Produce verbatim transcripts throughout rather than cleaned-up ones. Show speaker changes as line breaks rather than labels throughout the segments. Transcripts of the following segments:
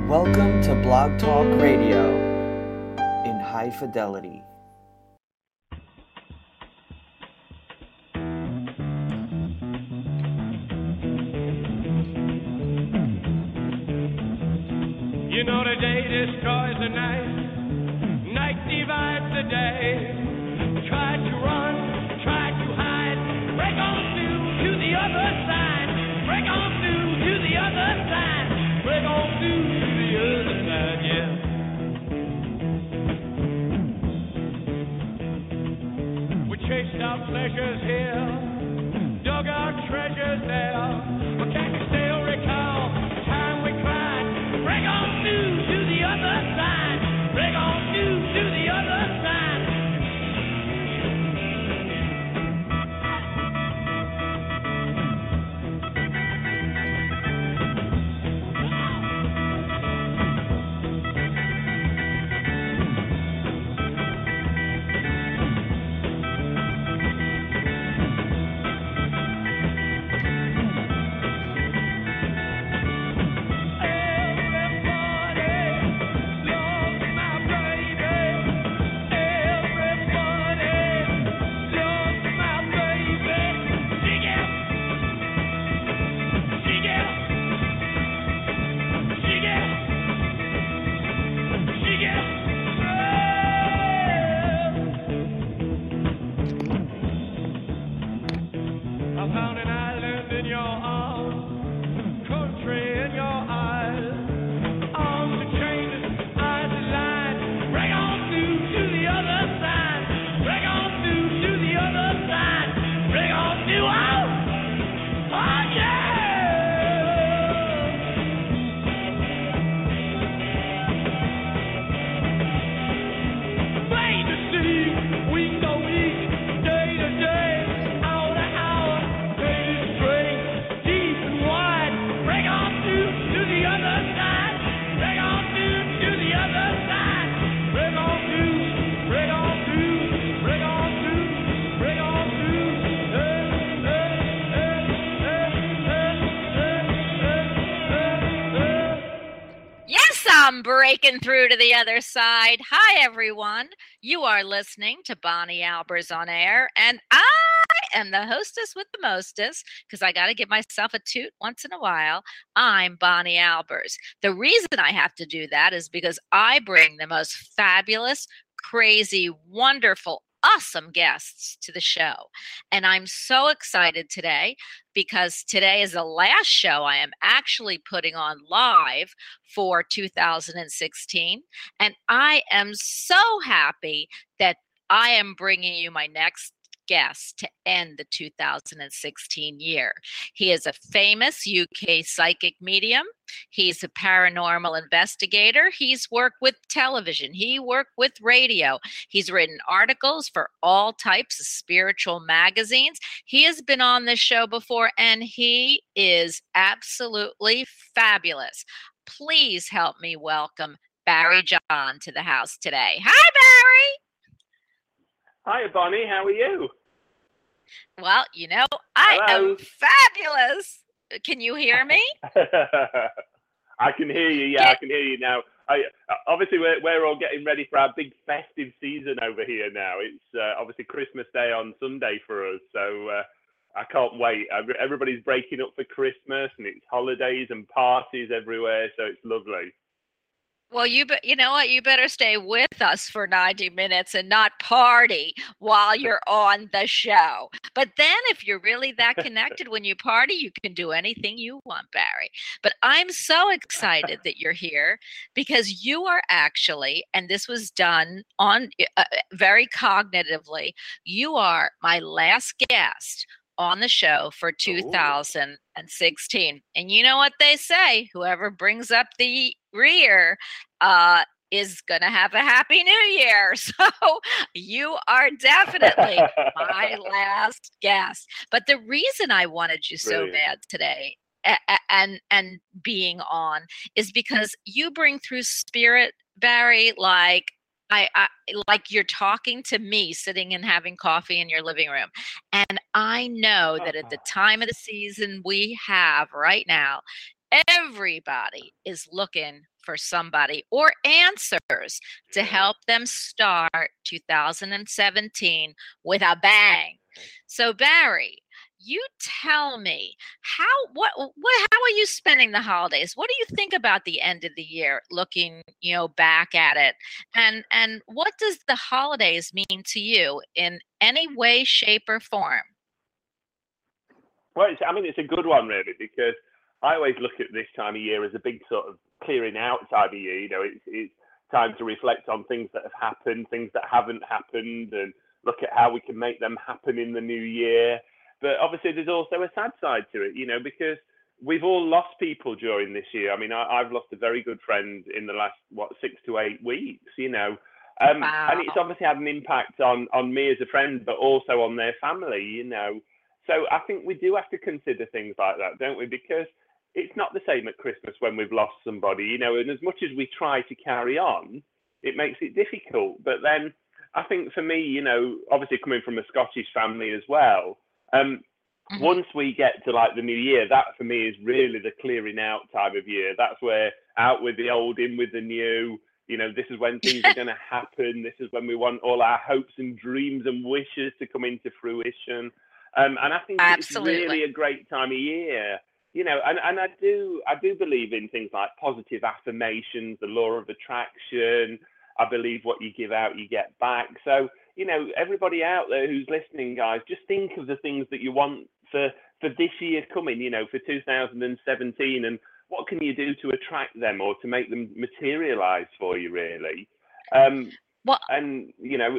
Welcome to Blog Talk Radio in high fidelity.
You know the day destroys the night, night divides the day. Try to run, try to hide, break on through to the other side, break on through to the other side, break on through to the other side, yeah. We chased our pleasures here, dug our treasures there, but can you still recall the time we cried? Break on through to the other side, break on through to the other side.
I'm breaking through to the other side. Hi, everyone. You are listening to Bonnie Albers on Air, and I am the hostess with the mostest because I got to give myself a toot once in a while. I'm Bonnie Albers. The reason I have to do that is because I bring the most fabulous, crazy, wonderful, awesome guests to the show. And I'm so excited today because today is the last show I am actually putting on live for two thousand sixteen. And I am so happy that I am bringing you my next guest to end the two thousand sixteen year. He is a famous U K psychic medium. He's a paranormal investigator. He's worked with television. He worked with radio. He's written articles for all types of spiritual magazines. He has been on this show before, and he is absolutely fabulous. Please help me welcome Barry John to the house today. Hi, Barry.
Hi, Bonnie. How are you?
Well, you know, I
Hello.
am fabulous. Can you hear me?
I can hear you. Yeah,
Get-
I can hear you now. I, obviously, we're, we're all getting ready for our big festive season over here now. It's uh, obviously Christmas Day on Sunday for us, so uh, I can't wait. Everybody's breaking up for Christmas, and it's holidays and parties everywhere, so it's lovely.
Well, you be, you know what? You better stay with us for ninety minutes and not party while you're on the show. But then if you're really that connected when you party, you can do anything you want, Barry. But I'm so excited that you're here because you are actually, and this was done on uh, very cognitively, you are my last guest on the show for two thousand sixteen. Ooh. And you know what they say, whoever brings up the rear uh, is going to have a happy new year. So you are definitely my last guest. But the reason I wanted you so
Brilliant.
bad today and, and, and being on is because you bring through spirit, Barry, like I, I like you're talking to me sitting and having coffee in your living room. And I know that at the time of the season we have right now, everybody is looking for somebody or answers to help them start two thousand seventeen with a bang. So Barry, you tell me how what what how are you spending the holidays? What do you think about the end of the year, looking, you know, back at it? And and what does the holidays mean to you in any way, shape, or form?
Well, it's, I mean, it's a good one, really, because I always look at this time of year as a big sort of clearing out time of year. You know, it's, it's time to reflect on things that have happened, things that haven't happened, and look at how we can make them happen in the new year. But obviously, there's also a sad side to it, you know, because we've all lost people during this year. I mean, I, I've lost a very good friend in the last, what, six to eight weeks, you know. Um,
Wow.
And it's obviously had an impact on, on me as a friend, but also on their family, you know. So I think we do have to consider things like that, don't we? Because it's not the same at Christmas when we've lost somebody, you know, and as much as we try to carry on, it makes it difficult. But then I think for me, you know, obviously coming from a Scottish family as well, um,
Mhm.
once we get to like the new year, that for me is really the clearing out time of year. That's where out with the old, in with the new. You know, this is when things are going to happen. This is when we want all our hopes and dreams and wishes to come into fruition. Um, and I think
Absolutely.
it's really a great time of year. You know, and, and I do I do believe in things like positive affirmations, the law of attraction. I believe what you give out, you get back. So, you know, everybody out there who's listening, guys, just think of the things that you want for, for this year coming, you know, for two thousand seventeen, and what can you do to attract them or to make them materialize for you, really? Um,
Well,
and, you know,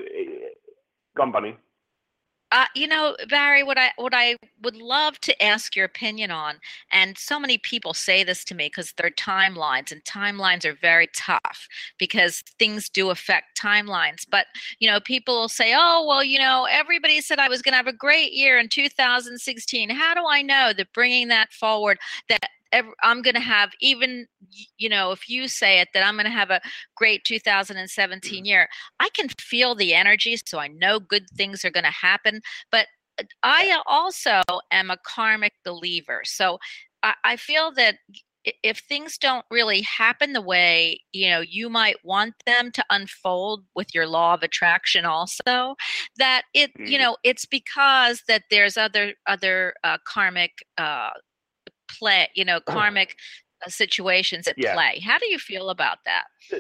go on, Bonnie.
Uh, you know, Barry, what I what I would love to ask your opinion on, and so many people say this to me because they're timelines, and timelines are very tough because things do affect timelines. But you know, people will say, "Oh, well, you know, everybody said I was going to have a great year in two thousand sixteen. How do I know that bringing that forward that ev- I'm going to have even, y- you know, if you say it, that I'm going to have a great two thousand seventeen year." I can feel the energy, so I know good things are going to happen. But uh, I also am a karmic believer. So I, I feel that i- if things don't really happen the way, you know, you might want them to unfold with your law of attraction also, that it, you
Mm.
know, it's because that there's other other uh, karmic uh, play, you know, karmic uh, situations at
Yeah.
play. How do you feel about that?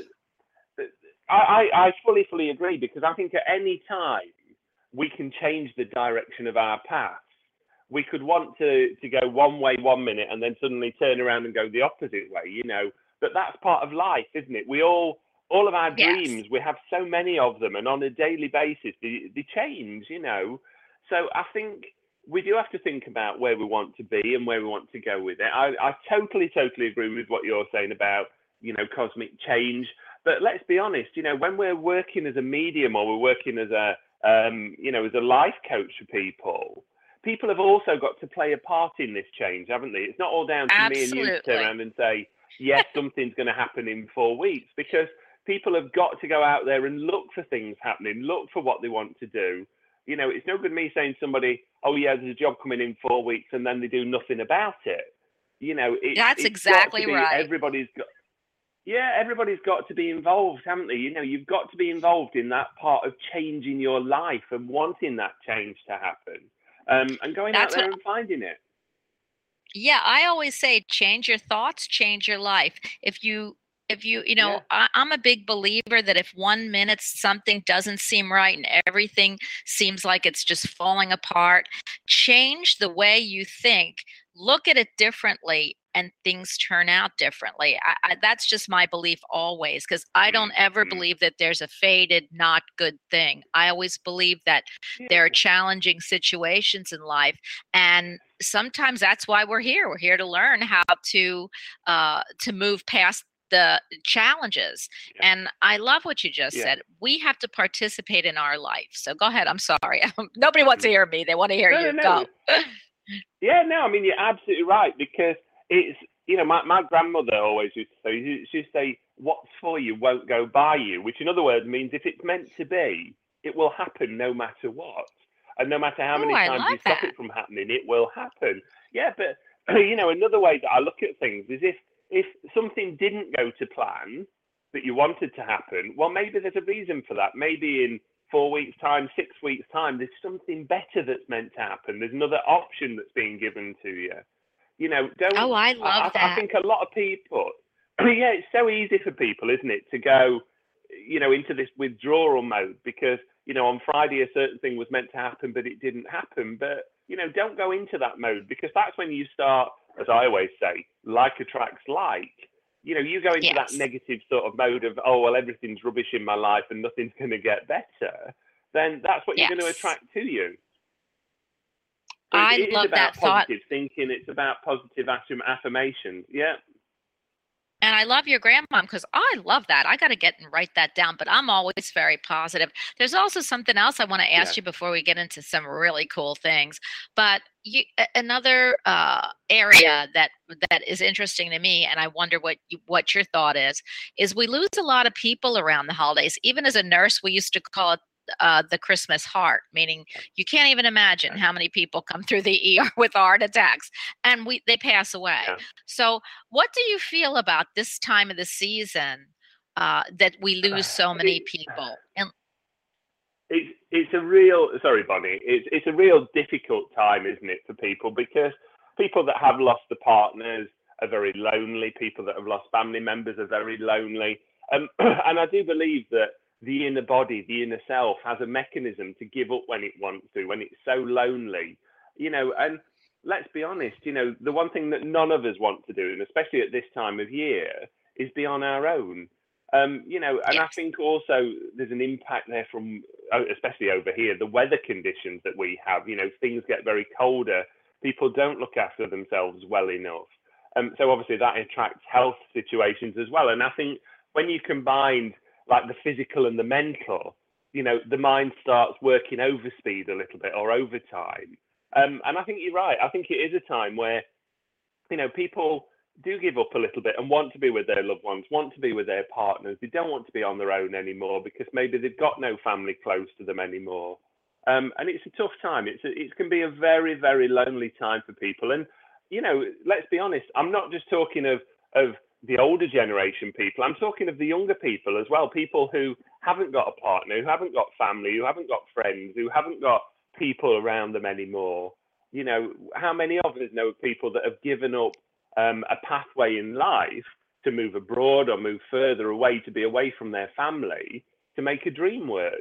I, I, I fully, fully agree, because I think at any time we can change the direction of our path. We could want to, to go one way one minute and then suddenly turn around and go the opposite way, you know. But that's part of life, isn't it? We all, all of our
Yes.
dreams, we have so many of them, and on a daily basis, they, they change, you know. So I think we do have to think about where we want to be and where we want to go with it. I, I totally, totally agree with what you're saying about, you know, cosmic change. But let's be honest, you know, when we're working as a medium or we're working as a, um, you know, as a life coach for people, people have also got to play a part in this change, haven't they? It's not all down to me and you to
Absolutely.
turn around and say, yes, something's going to happen in four weeks, because people have got to go out there and look for things happening, look for what they want to do. You know, it's no good me saying to somebody, oh, yeah, there's a job coming in four weeks, and then they do nothing about it. You know, it,
That's
it's
exactly
got to be,
right.
everybody's got, yeah, everybody's got to be involved, haven't they? You know, you've got to be involved in that part of changing your life and wanting that change to happen, um, and going
That's
out there
what
and finding it.
Yeah, I always say change your thoughts, change your life. If you if you, you know,
Yeah.
I, I'm a big believer that if one minute something doesn't seem right and everything seems like it's just falling apart, change the way you think, look at it differently, and things turn out differently. I, I, that's just my belief always, because I don't ever
Mm.
believe that there's a fated, not good thing. I always believe that there are challenging situations in life, and sometimes that's why we're here. We're here to learn how to uh, to move past the challenges.
Yeah.
And I love what you just
Yeah.
said. We have to participate in our life. So go ahead. I'm sorry. Nobody wants to hear me. They want to hear
No,
you.
no, no.
Go.
Yeah, no, I mean, you're absolutely right, because it's, you know, my, my grandmother always used to say, she used to say, what's for you won't go by you, which in other words means if it's meant to be, it will happen no matter what. And no matter how
Oh,
many
I
times
love
you stop
that.
it from happening, it will happen. Yeah, but you know, another way that I look at things is if if something didn't go to plan that you wanted to happen, well, maybe there's a reason for that. Maybe in four weeks' time, six weeks' time, there's something better that's meant to happen. There's another option that's being given to you. You know, don't.
Oh, I love
I,
that.
I think a lot of people. Yeah, it's so easy for people, isn't it, to go, you know, into this withdrawal mode because, you know, on Friday a certain thing was meant to happen, but it didn't happen. But, you know, don't go into that mode because that's when you start, as I always say, like attracts like. You know, you go into
Yes.
that negative sort of mode of, oh, well, everything's rubbish in my life and nothing's going to get better, then that's what
Yes.
you're going to attract to you. So
I
it is
love
about
that thought.
positive thinking. It's about positive affirm- affirmation. Yeah.
And I love your grandmom because I love that. I got to get and write that down, but I'm always very positive. There's also something else I want to ask
Yeah.
you before we get into some really cool things. But you, a- another uh, area that that is interesting to me, and I wonder what you, what your thought is, is we lose a lot of people around the holidays. Even as a nurse, we used to call it uh, the Christmas heart, meaning you can't even imagine how many people come through the E R with heart attacks, and we they pass away.
Yeah.
So, what do you feel about this time of the season uh, that we lose so many people? And
It's it's a real sorry, Bonnie. It's it's a real difficult time, isn't it, for people because people that have lost the partners are very lonely. People that have lost family members are very lonely. Um, and I do believe that the inner body, the inner self, has a mechanism to give up when it wants to, when it's so lonely, you know. And let's be honest, you know, the one thing that none of us want to do, and especially at this time of year, is be on our own. Um, you know, and I
Yes.
think also there's an impact there from, uh, especially over here, the weather conditions that we have. You know, things get very colder. People don't look after themselves well enough. Um, so obviously that attracts health situations as well. And I think when you combine like the physical and the mental, you know, the mind starts working overspeed a little bit or overtime. Um, and I think you're right. I think it is a time where, you know, people do give up a little bit and want to be with their loved ones, want to be with their partners. They don't want to be on their own anymore because maybe they've got no family close to them anymore. Um, and it's a tough time. It's a, it can be a very, very lonely time for people. And, you know, let's be honest, I'm not just talking of, of the older generation people. I'm talking of the younger people as well, people who haven't got a partner, who haven't got family, who haven't got friends, who haven't got people around them anymore. You know, how many of us know people that have given up um, a pathway in life to move abroad or move further away, to be away from their family, to make a dream work?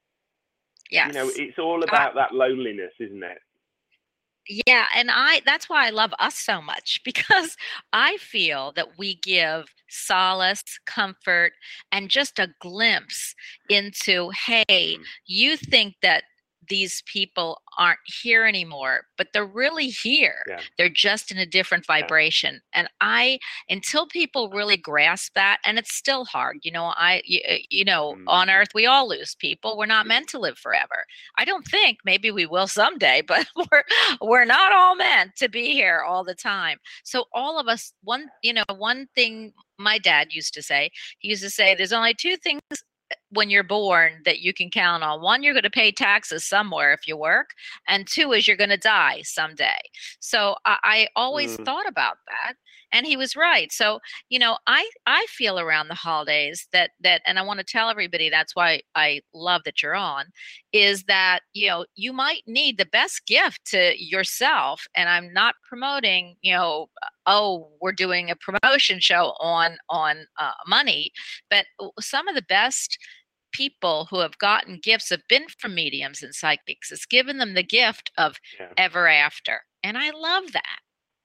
yes,
You know, it's all about that loneliness, isn't it?
yeah, and I that's why I love us so much because I feel that we give solace, comfort, and just a glimpse into, hey, you think that these people aren't here anymore, but they're really here.
Yeah.
They're just in a different vibration. And I, until people really grasp that, and it's still hard, you know, I, you, you know,
Mm.
on earth, we all lose people. We're not meant to live forever. I don't think, maybe we will someday, but we're, we're not all meant to be here all the time. So all of us, one, you know, one thing my dad used to say, he used to say, there's only two things when you're born that you can count on. One, you're going to pay taxes somewhere if you work, and two is you're going to die someday. So I, I always
Mm.
thought about that, and he was right. So, you know, I I feel around the holidays that that and I want to tell everybody, that's why I love that you're on, is that, you know, you might need the best gift to yourself. And I'm not promoting, you know, oh, we're doing a promotion show on on uh, money, but some of the best people who have gotten gifts have been from mediums and psychics. It's given them the gift of
Yeah.
ever after. And I love that.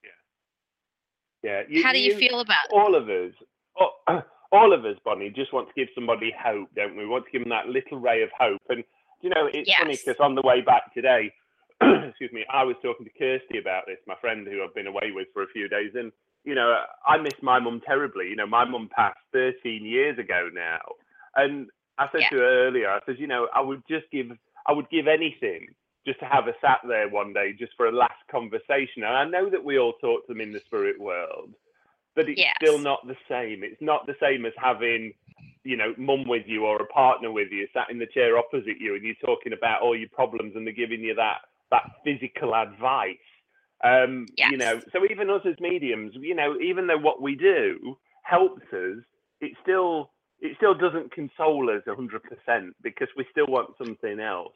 Yeah. You,
How do you, you feel about it?
all of us, all, all of us, Bonnie, just want to give somebody hope, don't we? We want to give them that little ray of hope. And, you know, it's
Yes.
funny because on the way back today, excuse me, I was talking to Kirsty about this, my friend who I've been away with for a few days. And, you know, I miss my mum terribly. You know, my mum passed thirteen years ago now. And I said
Yeah.
to her earlier, I said, you know, I would just give, I would give anything just to have her sat there one day just for a last conversation. And I know that we all talk to them in the spirit world, but it's
Yes.
still not the same. It's not the same as having, you know, mum with you or a partner with you sat in the chair opposite you and you're talking about all your problems and they're giving you that, that physical advice. Um,
Yes.
You know, so even us as mediums, you know, even though what we do helps us, it still it still doesn't console us one hundred percent because we still want something else.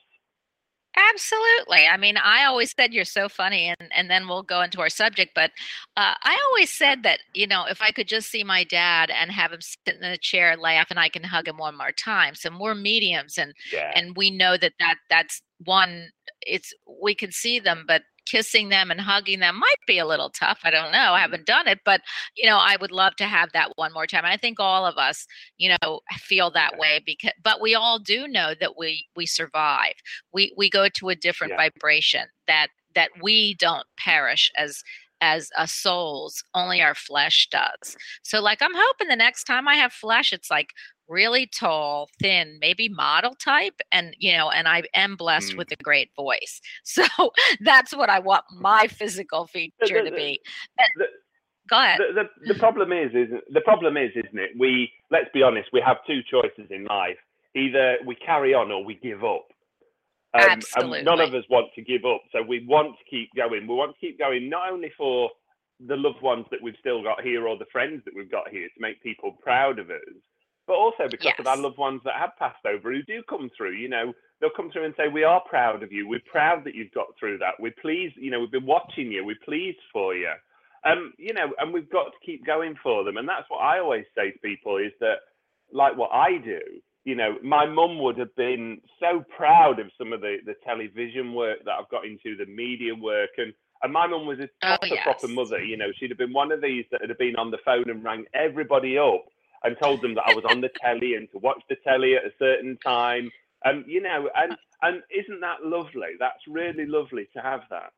Absolutely. I mean, I always said you're so funny, and, and then we'll go into our subject. But uh, I always said that, you know, if I could just see my dad and have him sit in a chair, laugh, and I can hug him one more time. So we're mediums, and
Yeah.
and we know that, that that's one. It's we can see them, but kissing them and hugging them might be a little tough. I don't know. I haven't done it, but you know, I would love to have that one more time. And I think all of us, you know, feel that way because, but we all do know that we we survive. We we go to a different
Yeah.
vibration that that we don't perish as as a souls. Only our flesh does. So, like, I'm hoping the next time I have flesh, it's like really tall, thin, maybe model type, and you know, and I am blessed
Mm.
with a great voice. So that's what I want my physical feature
The-
to
the-
be.
the-
Go ahead.
The, the, the problem is, is the problem is, isn't it? We let's be honest. We have two choices in life: either we carry on or we give up. Um,
Absolutely.
And none of us want to give up, so we want to keep going. We want to keep going, not only for the loved ones that we've still got here or the friends that we've got here to make people proud of us, but also because
Yes.
of our loved ones that have passed over who do come through. You know, they'll come through and say, "We are proud of you. We're proud that you've got through that. We're pleased. You know, we've been watching you. We're pleased for you." Um, you know, and we've got to keep going for them. And that's what I always say to people is that, like what I do, you know, my mum would have been so proud of some of the, the television work that I've got into, the media work. And, and my mum was a
Oh,
proper,
yes.
proper mother. You know, she'd have been one of these that had been on the phone and rang everybody up and told them that I was on the telly and to watch the telly at a certain time. Um, you know, and, and isn't that lovely? That's really lovely to have that.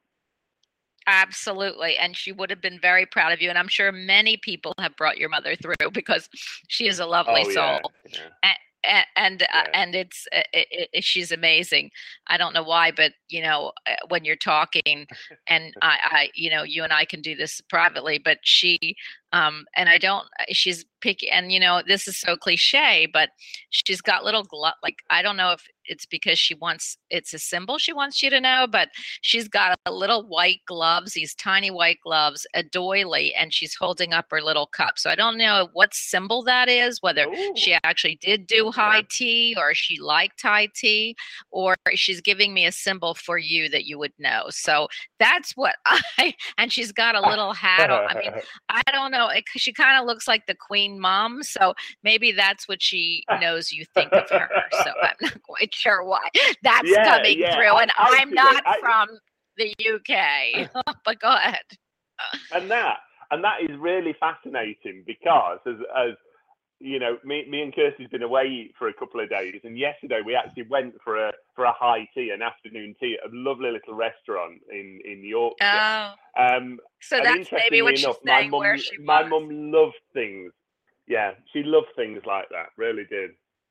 Absolutely. And she would have been very proud of you. And I'm sure many people have brought your mother through because she is a lovely
Oh,
soul.
yeah, yeah.
And and and, uh,
Yeah.
and it's uh, it, it, she's amazing. I don't know why, but you know, uh, when you're talking, and I, I, you know, you and I can do this privately, but she, um, and I don't. She's picky, and you know, this is so cliche, but she's got little glo- like I don't know if it's because she wants it's a symbol she wants you to know, but she's got a little white gloves, these tiny white gloves, a doily, and she's holding up her little cup. So I don't know what symbol that is, whether
Ooh.
she actually did do high tea or she liked high tea, or she's giving me a symbol for you that you would know. So that's what I, and she's got a little hat on. I mean, I don't know. It, she kind of looks like the Queen Mom. So maybe that's what she knows you think of her. So I'm not quite sure why that's
Yeah,
coming
yeah,
through. And
I- I
I'm
do
not
it. I-
from the U K, but go ahead.
and that and that is really fascinating because as as you know, me me and Kirsty's been away for a couple of days, and yesterday we actually went for a for a high tea, an afternoon tea at a lovely little restaurant in in Yorkshire.
Oh,
Um,
so
and
that's
interestingly
maybe what she's
enough, my
saying
mum
where she
my
was.
mum loved things. Yeah, she loved things like that. Really did.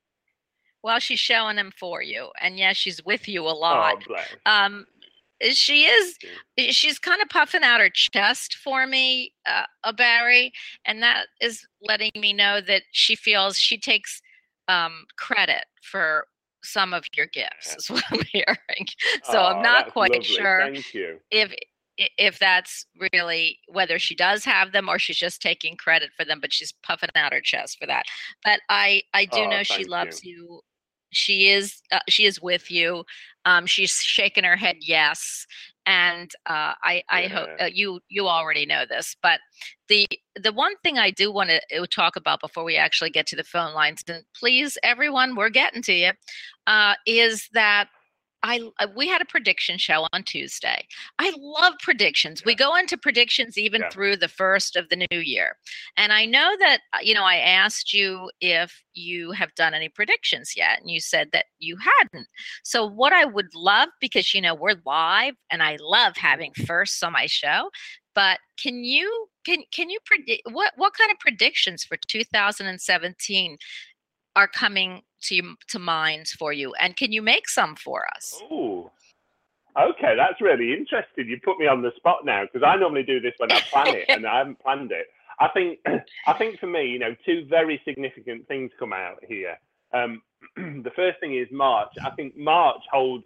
Well, she's showing them for you, and yes, she's with you a lot.
Oh, bless.
Um, she is. She's kind of puffing out her chest for me, uh, uh, Barry, and that is letting me know that she feels she takes um, credit for some of your gifts. Is what I'm hearing. So
Oh,
I'm not
that's
quite
lovely.
sure
Thank you.
if if that's really whether she does have them or she's just taking credit for them, but she's puffing out her chest for that. But I I do
Oh,
know she
thank
loves you. She is uh, she is with you. Um, she's shaking her head yes, and uh, I I hope
Yeah.
uh, you you already know this. But the the one thing I do want to talk about before we actually get to the phone lines, and please everyone, we're getting to you, uh, is that. I we had a prediction show on Tuesday. I love predictions. We
Yeah.
go into predictions even
Yeah.
through the first of the new year. And I know that uh, you know I asked you if you have done any predictions yet, and you said that you hadn't. So what I would love, because you know we're live and I love having firsts on my show, but can you can can you predict what what kind of predictions for two thousand seventeen are coming to to mind for you, and can you make some for us?
Oh, okay, that's really interesting. You put me on the spot now because I normally do this when I plan it, and I haven't planned it. I think, I think for me, you know, two very significant things come out here. Um, the first thing is March. I think March holds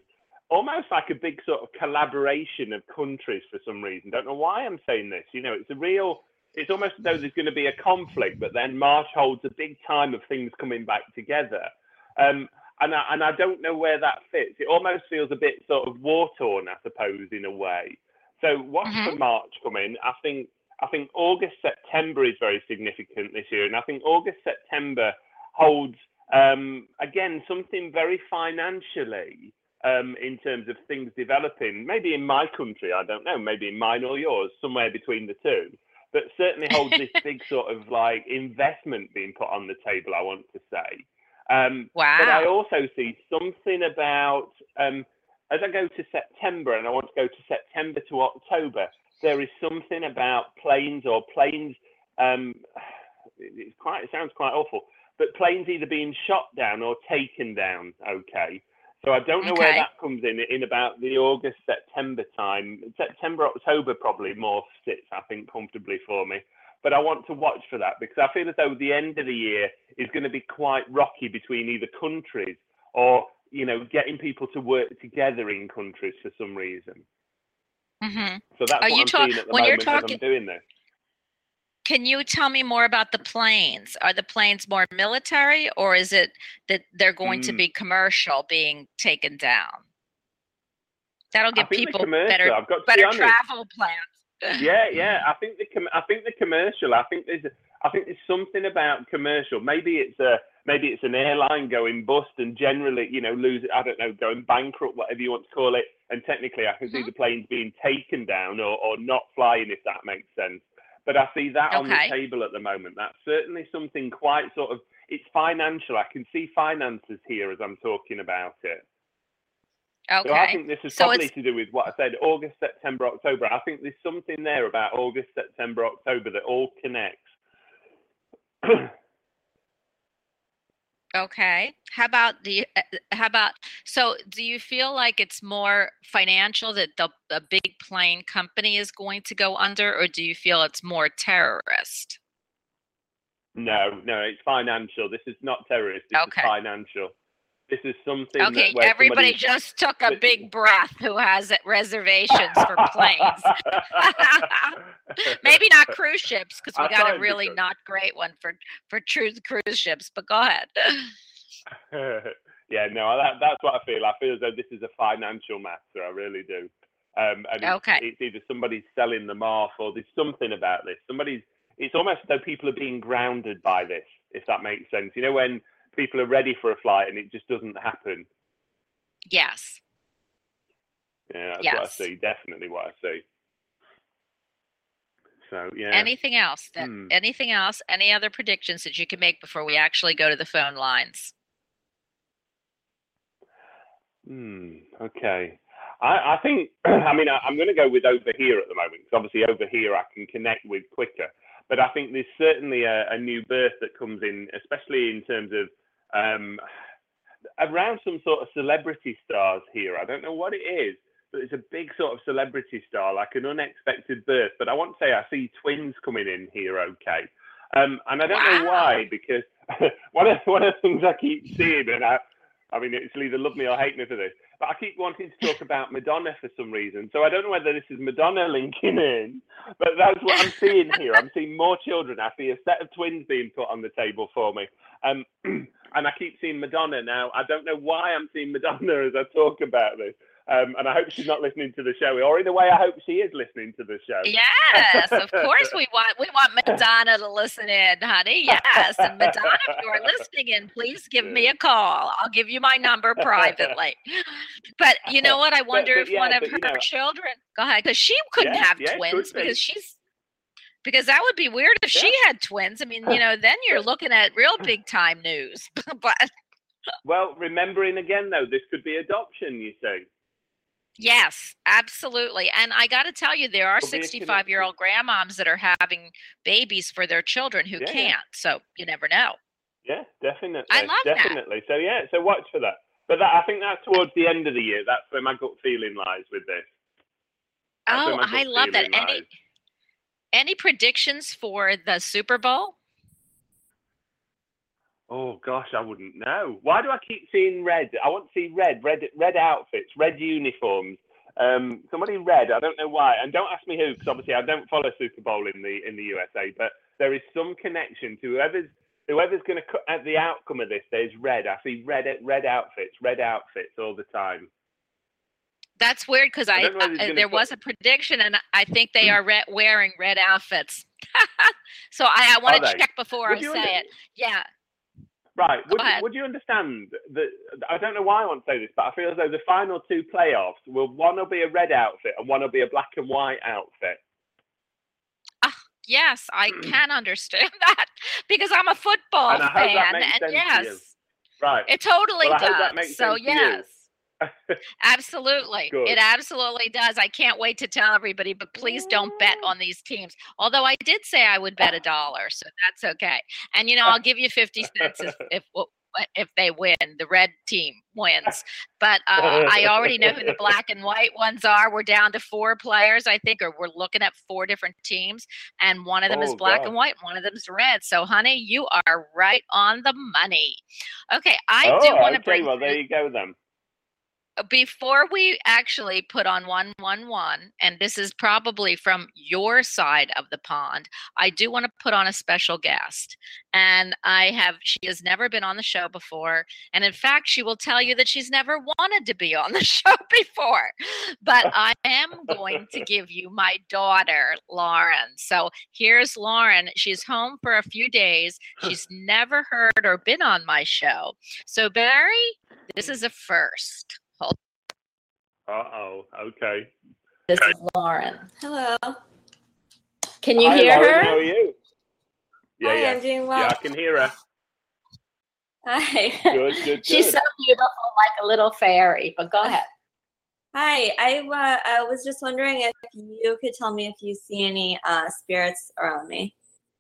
almost like a big sort of collaboration of countries for some reason. Don't know why I'm saying this. You know, it's a real, it's almost as though there's going to be a conflict, but then March holds a big time of things coming back together. Um, and, I, and I don't know where that fits. It almost feels a bit sort of war-torn, I suppose, in a way. So watch
Mm-hmm.
for March coming. I think, I think August, September is very significant this year. And I think August, September holds, um, again, something very financially um, in terms of things developing. Maybe in my country, I don't know, maybe in mine or yours, somewhere between the two. But certainly holds this big sort of like investment being put on the table, I want to say. Um,
Wow.
But I also see something about, um, as I go to September and I want to go to September to October, there is something about planes or planes, um, it's quite, it sounds quite awful, but planes either being shot down or taken down, okay? So I don't know
Okay.
where that comes in, in about the August, September time. September, October probably more sits, I think, comfortably for me. But I want to watch for that because I feel as though the end of the year is going to be quite rocky between either countries or, you know, getting people to work together in countries for some reason.
Mm-hmm.
So that's
Are
what
you
I'm
talk-
seeing at the
when you're
moment as
talking-
I'm doing this.
Can you tell me more about the planes? Are the planes more military, or is it that they're going to
Mm.
be commercial being taken down? That'll
I
give
think the
people
commercial,
better
I've got to be
better
honest.
travel plans.
Yeah, yeah. I think the com- I think the commercial. I think there's I think there's something about commercial. Maybe it's a maybe it's an airline going bust and generally, you know, lose. I don't know, going bankrupt, whatever you want to call it. And technically, I can see
Mhm.
the planes being taken down or, or not flying, if that makes sense. But I see that on the
Okay.
table at the moment. That's certainly something quite sort of. It's financial. I can see finances here as I'm talking about it.
Okay.
So I think this is
So
probably
it's-
to do with what I said, August, September, October. I think there's something there about August, September, October that all connects.
Okay. How about the uh, how about so do you feel like it's more financial that the a big plane company is going to go under, or do you feel it's more terrorist?
No, no, it's financial. This is not terrorist. This
Okay.
is financial. This is something
Okay,
that where
everybody
somebody-
just took a
But-
big breath who has reservations for planes. Maybe not cruise ships, because we
I
got
thought
a
it'd be
really
good.
not great one for for true cruise ships, but go ahead.
Yeah, no, that, that's what I feel. I feel as though this is a financial matter. I really do. Um, and it's,
Okay.
it's either somebody's selling them off or there's something about this. Somebody's. It's almost as though people are being grounded by this, if that makes sense. You know, when people are ready for a flight and it just doesn't happen.
Yes.
Yeah, that's
Yes.
what I see. Definitely what I see. So yeah.
Anything else? That
Hmm.
anything else? Any other predictions that you can make before we actually go to the phone lines?
Hmm. Okay. I, I think. I mean, I, I'm going to go with over here at the moment because obviously over here I can connect with quicker. But I think there's certainly a, a new birth that comes in, especially in terms of um, around some sort of celebrity stars here. I don't know what it is, but it's a big sort of celebrity star, like an unexpected birth. But I want to say I see twins coming in here. Okay. Um, and I don't know
Wow.
why, because one of one of the things I keep seeing, and I, I mean, it's either love me or hate me for this, but I keep wanting to talk about Madonna for some reason. So I don't know whether this is Madonna linking in, but that's what I'm seeing here. I'm seeing more children. I see a set of twins being put on the table for me. Um, and I keep seeing Madonna now. I don't know why I'm seeing Madonna as I talk about this. Um, and I hope she's not listening to the show, or in a way, I hope she is listening to the show.
Yes, of course we want we want Madonna to listen in, honey. Yes, and Madonna, if you are listening in, please give me a call. I'll give you my number privately. But you know what? I wonder
but
if
yeah,
one of
but,
her
you know-
children. Go ahead, because she couldn't
Yeah,
have
yeah, it
twins
could be.
because she's. Because that would be weird if she had twins. I mean, you know, then you're looking at real big time news. But
Well, remembering again, though, this could be adoption, you see.
yes, absolutely. And I got to tell you, there are
Could be a
sixty-five year old grandmoms that are having babies for their children who
Yeah, yeah.
can't. So you never know.
Yeah, definitely.
I love that.
Definitely. So, yeah, so watch for that. But that, I think that's towards the end of the year. That's where my gut feeling lies with this. That's where
Oh,
my gut
I love that.
feeling
Any
lies.
any predictions for the Super Bowl?
Oh gosh, I wouldn't know. Why do I keep seeing red? I want to see red, red, red outfits, red uniforms. Um, somebody red. I don't know why, and don't ask me who, because obviously I don't follow Super Bowl in the in the U S A. But there is some connection to whoever's whoever's going to cut at the outcome of this. There's red. I see red red outfits, red outfits all the time.
That's weird because I,
I,
I there put... was a prediction, and I think they are red, wearing red outfits. So I, I want to check before would I say under... it. Yeah.
Right. Would, would you understand that? I don't know why I want to say this, but I feel as though the final two playoffs will one will be a red outfit and one will be a black and white outfit.
Uh, yes, I can understand that because I'm a football
and I hope
fan,
that makes
and
sense
yes,
to you. Right.
It totally
well, I
does.
Hope that makes
so
sense
yes.
To
Absolutely.
Good.
It absolutely does. I can't wait to tell everybody, but please don't bet on these teams. Although I did say I would bet a dollar, so that's okay. And, you know, I'll give you fifty cents if if, if they win, the red team wins. But uh, I already know who the black and white ones are. We're down to four players, I think, or we're looking at four different teams. And one of them oh, is black God. and white, one of them is red. So, honey, you are right on the money. Okay, I
oh,
do want to
okay,
bring...
well, there you go then.
Before we actually put on one one one, and this is probably from your side of the pond, I do want to put on a special guest. And I have, she has never been on the show before. And in fact, she will tell you that she's never wanted to be on the show before. But I am going to give you my daughter, Lauren. So here's Lauren. She's home for a few days. She's never heard or been on my show. So Barry, this is a first.
Uh-oh, okay.
This is Lauren.
Hello.
Can you
Hi,
hear
Lauren,
her?
How are you? Yeah,
Hi,
yeah.
I'm doing well.
Yeah, I can hear her.
Hi.
Good, good, good.
She's so beautiful, like a little fairy, but go ahead.
Hi, I, uh, I was just wondering if you could tell me if you see any uh, spirits around me.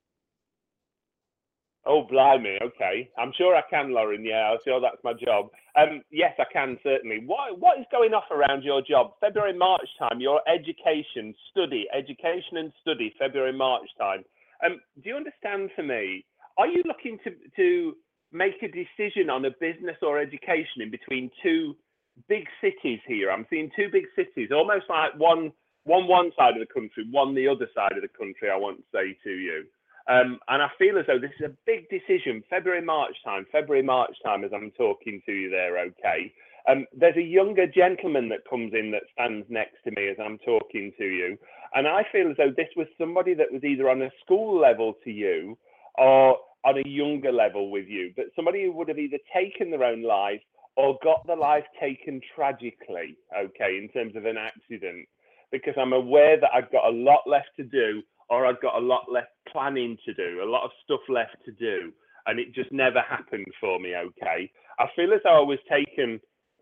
Oh, blimey, okay. I'm sure I can, Lauren. Yeah, I'm sure that's my job. Um, yes, I can, certainly. What What is going off around your job? February, March time, your education, study, education and study, February, March time. Um, do you understand for me, are you looking to, to make a decision on a business or education in between two big cities here? I'm seeing two big cities, almost like one, one, one side of the country, one the other side of the country, I want to say to you. Um, and I feel as though this is a big decision, February, March time, February, March time, as I'm talking to you there, okay? Um, there's a younger gentleman that comes in that stands next to me as I'm talking to you. And I feel as though this was somebody that was either on a school level to you or on a younger level with you, but somebody who would have either taken their own life or got their life taken tragically, okay, in terms of an accident. Because I'm aware that I've got a lot left to do, or I've got a lot left planning to do, a lot of stuff left to do, and it just never happened for me, okay? I feel as though I was taken,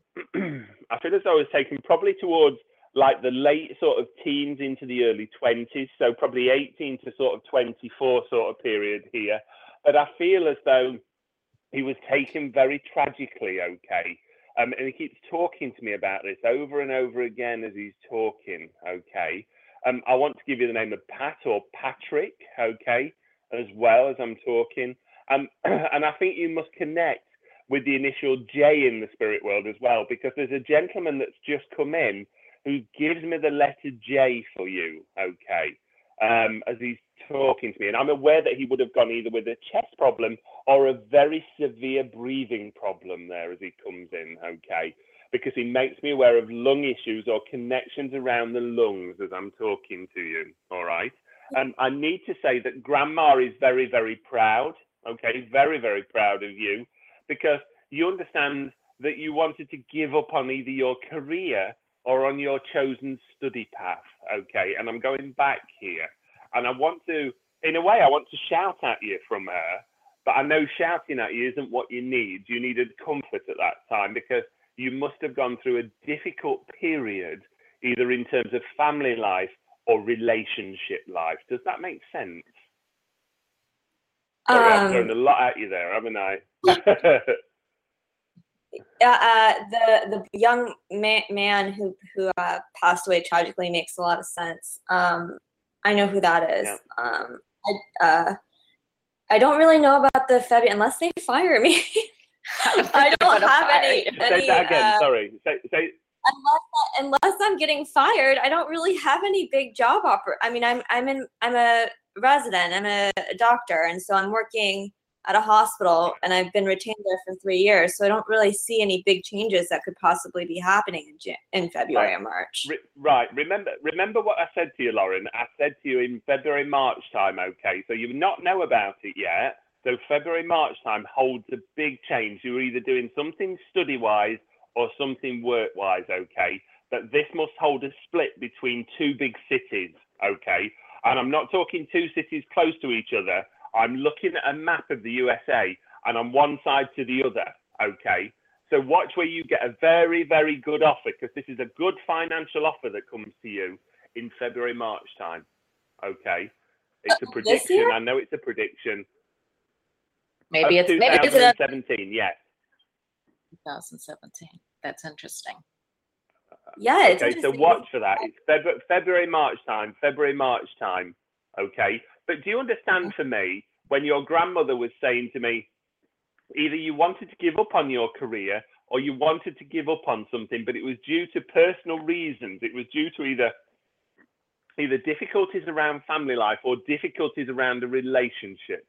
I feel as though I was taken probably towards like the late sort of teens into the early twenties, so probably eighteen to sort of twenty-four sort of period here. But I feel as though he was taken very tragically, okay? Um, and he keeps talking to me about this over and over again as he's talking, okay? Um, I want to give you the name of Pat or Patrick, okay, as well as I'm talking. Um, and I think you must connect with the initial J in the spirit world as well, because there's a gentleman that's just come in who gives me the letter J for you, okay, um, as he's talking to me. And I'm aware that he would have gone either with a chest problem or a very severe breathing problem there as he comes in, okay, because he makes me aware of lung issues or connections around the lungs as I'm talking to you, all right? Um, I need to say that Grandma is very, very proud, okay, very, very proud of you, because you understand that you wanted to give up on either your career or on your chosen study path, okay? And I'm going back here, and I want to, in a way, I want to shout at you from her, but I know shouting at you isn't what you need. You needed comfort at that time, because you must have gone through a difficult period, either in terms of family life or relationship life. Does that make sense? Sorry, um, I've thrown a lot at you there, haven't I?
uh, the the young man, man who who uh, passed away tragically makes a lot of sense. Um, I know who that is.
Yeah.
Um, I, uh, I don't really know about the February unless they fire me. I don't have any, any.
Say that again.
Uh,
sorry. Say, say.
Unless unless I'm getting fired, I don't really have any big job offer. I mean, I'm I'm in I'm a resident. I'm a, a doctor, and so I'm working at a hospital, and I've been retained there for three years. So I don't really see any big changes that could possibly be happening in Jan- in February
right.
or March.
Re- right. Remember remember what I said to you, Lauren. I said to you in February March time. Okay, so you not know about it yet. So February March time holds a big change. You're either doing something study wise or something work-wise, okay, that this must hold a split between two big cities, okay? And I'm not talking two cities close to each other. I'm looking at a map of the U S A, and on one side to the other, okay? So watch where you get a very, very good offer, because this is a good financial offer that comes to you in February, March time, okay? It's a prediction. I know it's a prediction.
Maybe it's maybe it's
twenty seventeen, yes.
twenty seventeen. That's interesting.
Yeah. It's
okay, so watch for that. It's February, February, March time. February, March time. Okay. But do you understand, for me, when your grandmother was saying to me, either you wanted to give up on your career or you wanted to give up on something, but it was due to personal reasons. It was due to either either difficulties around family life or difficulties around a relationship.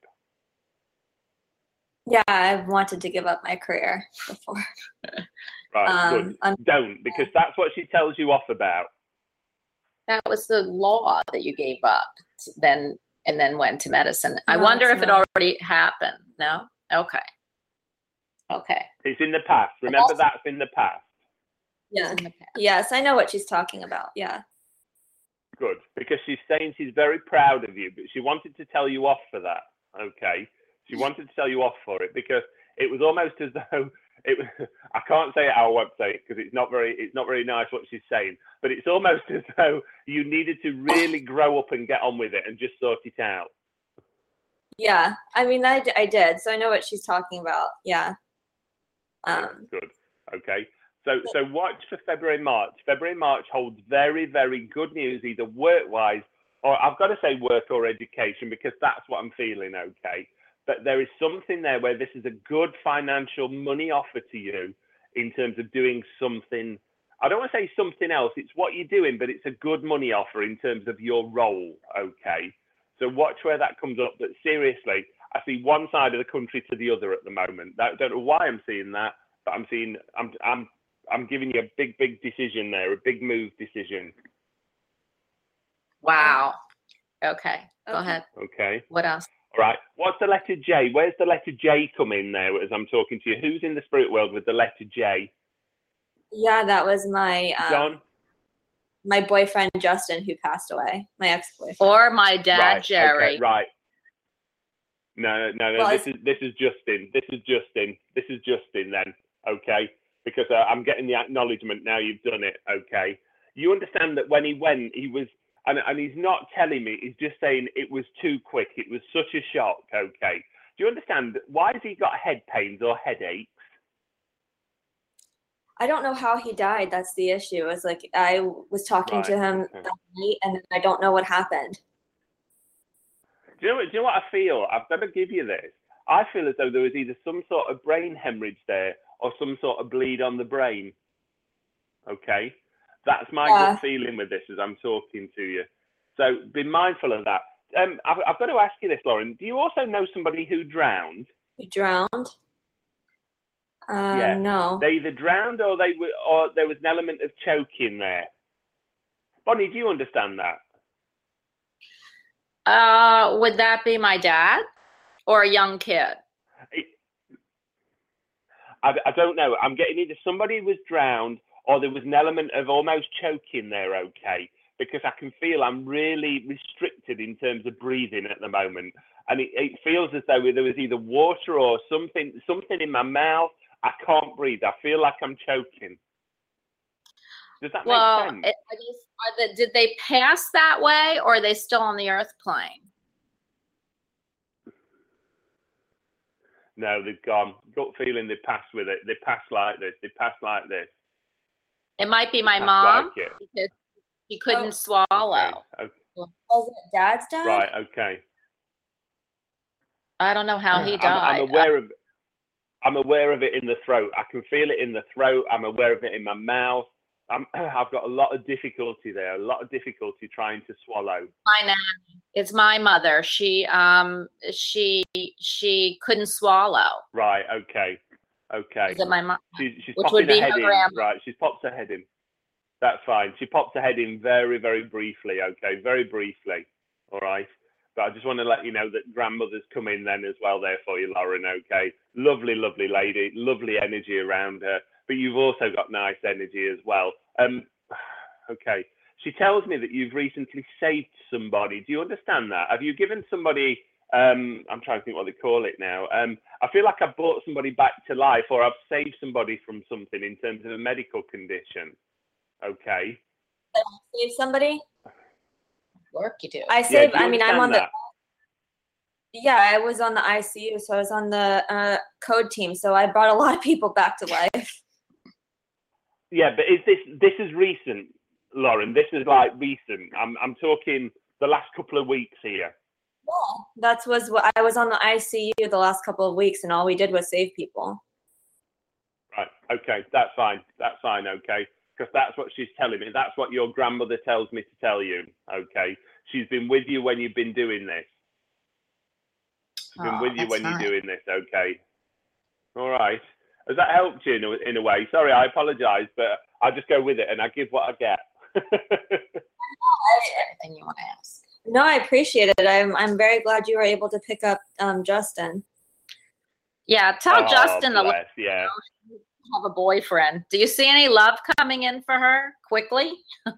Yeah, I've wanted to give up my career before.
Right,
um,
good.
I'm,
Don't, because that's what she tells you off about.
That was the law that you gave up, then and then went to medicine. I
no,
wonder if
not.
it already happened. No? Okay. Okay.
It's in the past. Remember, that's in the past.
Yeah.
In the past.
Yes, I know what she's talking about. Yeah.
Good, because she's saying she's very proud of you, but she wanted to tell you off for that. Okay. She wanted to tell you off for it because it was almost as though it was, I can't say it how I won't say it because it's not very it's not very nice what she's saying, but it's almost as though you needed to really grow up and get on with it and just sort it out.
Yeah, I mean, I, I did, so I know what she's talking about. Yeah. Um,
Good. Okay. So so watch for February, March. February, March holds very, very good news, either work-wise or I've got to say work or education because that's what I'm feeling, okay? But there is something there where this is a good financial money offer to you in terms of doing something. I don't want to say something else. It's what you're doing, but it's a good money offer in terms of your role. Okay. So watch where that comes up. But seriously, I see one side of the country to the other at the moment. I don't know why I'm seeing that, but I'm seeing, I'm, I'm, I'm giving you a big, big decision there, a big move decision.
Wow. Okay. Go
Okay.
ahead.
Okay.
What else?
All right. What's the letter J? Where's the letter J come in there as I'm talking to you? Who's in the spirit world with the letter J?
yeah, that was my um,
John?
my boyfriend Justin, who passed away. My ex-boyfriend.
Or my dad,
Right.
Jerry.
Okay, right. No, no, no.
Well,
this is this is Justin. This is Justin. This is Justin. Then, okay, because uh, I'm getting the acknowledgement now. You've done it. Okay. You understand that when he went, he was, and and he's not telling me. He's just saying it was too quick. It was such a shock. Okay. Do you understand why has he got head pains or headaches?
I don't know how he died. That's the issue. It's like I was talking
Right,
to him
okay.
that night, and I don't know what happened.
Do you know what? Do you know what I feel? I've got to give you this. I feel as though there was either some sort of brain hemorrhage there or some sort of bleed on the brain. Okay, that's my
Yeah.
gut feeling with this as I'm talking to you. So be mindful of that. Um, I've, I've got to ask you this, Lauren. Do you also know somebody who drowned?
He drowned. Um,
Yeah.
No.
They either drowned or they were, or there was an element of choking there. Bonnie, do you understand that?
Uh, would that be my dad or a young kid?
It, I, I don't know. I'm getting either somebody was drowned or there was an element of almost choking there, okay? Because I can feel I'm really restricted in terms of breathing at the moment. And it, it feels as though there was either water or something, something in my mouth. I can't breathe. I feel like I'm choking. Does that
Well,
make sense?
it, are these, are the, did they pass that way or are they still on the earth plane?
No, they've gone. Gut feeling they passed with it. They passed like this. They passed like this.
It might be my
That's
mom
like it.
because she couldn't
Oh.
swallow.
Okay. Okay.
Was it dad's dad?
Right. Okay.
I don't know how he
I'm,
died.
I'm aware of. I'm aware of it in the throat. I can feel it in the throat. I'm aware of it in my mouth. I'm, I've got a lot of difficulty there. A lot of difficulty trying to swallow.
My nanny. It's my mother. She um she she couldn't swallow.
Right. Okay. Okay.
Is it my mom?
She's she's
Which
popping
would be
her head
her
in.
grandma.
Right. She's popped her head in. That's fine. She pops her head in very, very briefly. Okay. Very briefly. All right. But I just want to let you know that grandmother's come in then as well there for you, Lauren. Okay. Lovely, lovely lady. Lovely energy around her. But you've also got nice energy as well. Um. Okay. She tells me that you've recently saved somebody. Do you understand that? Have you given somebody, um, I'm trying to think what they call it now. Um, I feel like I've brought somebody back to life, or I've saved somebody from something in terms of a medical condition. Okay.
Save somebody?
Work you do.
I
Yeah,
saved,
do you
I mean, I'm on
understand
the, yeah, I was on the I C U, so I was on the uh, code team. So I brought a lot of people back to life.
Yeah, but is this, this is recent, Lauren? This is like recent. I'm, I'm talking the last couple of weeks here.
Yeah, that was what I was on the I C U the last couple of weeks, and all we did was save people.
Right. Okay. That's fine. That's fine. Okay. Because that's what she's telling me. That's what your grandmother tells me to tell you. Okay. She's been with you when you've been doing this. She's been
Oh,
with you
that's
when
nice.
you're doing this. Okay. All right. Has that helped you in a, in a way? Sorry, I apologise, but I just go with it and I give what I get.
Anything you want to ask?
No, I appreciate it. I'm I'm very glad you were able to pick up um, Justin.
Yeah, tell
Oh,
Justin to
bless, yeah.
have a boyfriend. Do you see any love coming in for her quickly?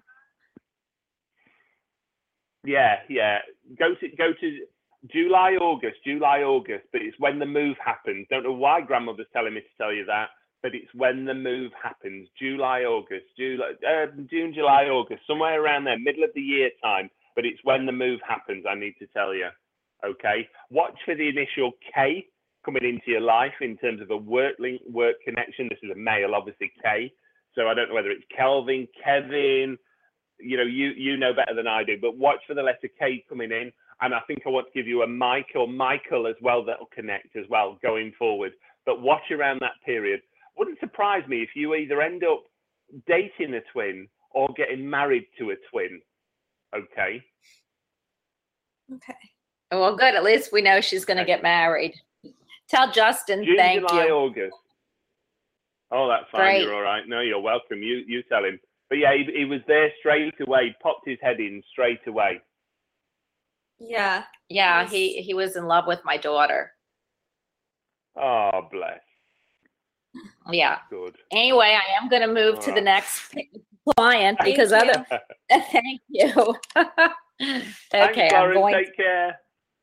Yeah, yeah. Go to go to July, August, July, August. But it's when the move happens. Don't know why grandmother's telling me to tell you that, but it's when the move happens. July, August, July, uh, June, July, August, somewhere around there, middle of the year time. But it's when the move happens. I need to tell you. Okay. Watch for the initial K coming into your life in terms of a work link, work connection. This is a male, obviously K. So I don't know whether it's Kelvin, Kevin. You know, you you know better than I do, but watch for the letter K coming in. And I think I want to give you a Mike or Michael as well that'll connect as well going forward. But watch around that period. Wouldn't surprise me if you either end up dating a twin or getting married to a twin. Okay.
Okay.
Well, good. At least we know she's going to get married. Tell Justin
June,
thank
July,
you.
August. Oh, that's fine.
Great.
You're all right. No, you're welcome. You you tell him. But yeah, he, he was there straight away. Popped his head in straight away.
Yeah.
Yeah,
Yes.
he he was in love with my daughter.
Oh, bless.
Yeah.
Good.
Anyway, I am going to move
All
to the
right.
next client
Thank
because
you.
other. Thank you. Okay,
Thanks,
I'm
Lauren.
going.
Take care.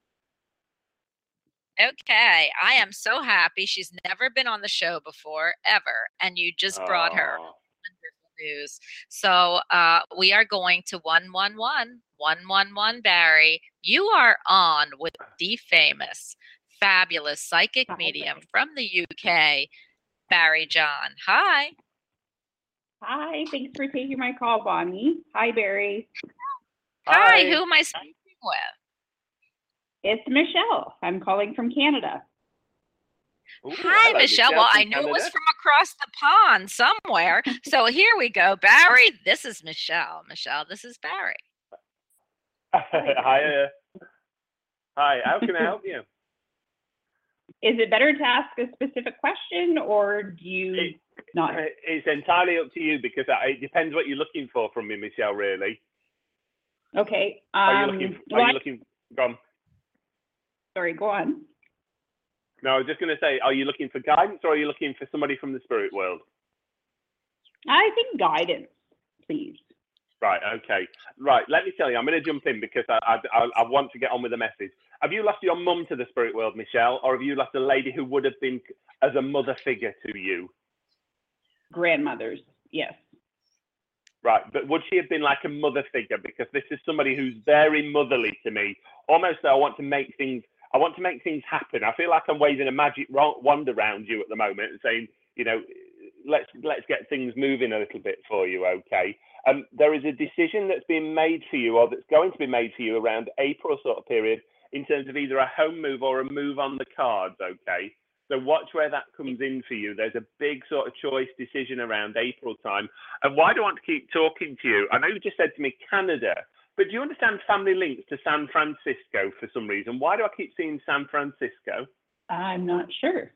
Okay, I am so happy. She's never been on the show before, ever, and you just brought her.
Oh.
Wonderful news. So uh, we are going to one one one, one one one, Barry. You are on with the famous, fabulous psychic medium from the U K, Barry John. Hi.
Hi, thanks for taking my call, Bonnie. Hi, Barry.
Hi,
Hi.
who am I speaking with?
It's Michelle. I'm calling from Canada.
Ooh,
Hi,
hello,
Michelle. Well,
from
I knew it was
Canada.
from across the pond somewhere. So here we go. Barry, this is Michelle. Michelle, this is Barry.
Hi. Uh, hi. How can I help you?
Is it better to ask a specific question, or do you
It-
not?
It's entirely up to you because I- it depends what you're looking for from me, Michelle. Really.
Okay. Um,
Are you looking? Are
well,
you looking? Go on.
sorry, go on.
No, I was just going to say, are you looking for guidance or are you looking for somebody from the spirit world?
I think guidance, please.
Right. Okay. Right. Let me tell you, I'm going to jump in because I, I, I want to get on with the message. Have you lost your mum to the spirit world, Michelle, or have you lost a lady who would have been as a mother figure to you?
Grandmothers, yes.
Right. But would she have been like a mother figure? Because this is somebody who's very motherly to me. Almost I want to make things, I want to make things happen. I feel like I'm waving a magic wand around you at the moment and saying, you know, let's let's get things moving a little bit for you, okay? Um, there is a decision that's been made for you, or that's going to be made for you around April sort of period, in terms of either a home move or a move on the cards, okay? So watch where that comes in for you. There's a big sort of choice decision around April time. And why do I want to keep talking to you? I know you just said to me Canada, but do you understand family links to San Francisco for some reason? Why do I keep seeing San Francisco?
I'm not sure.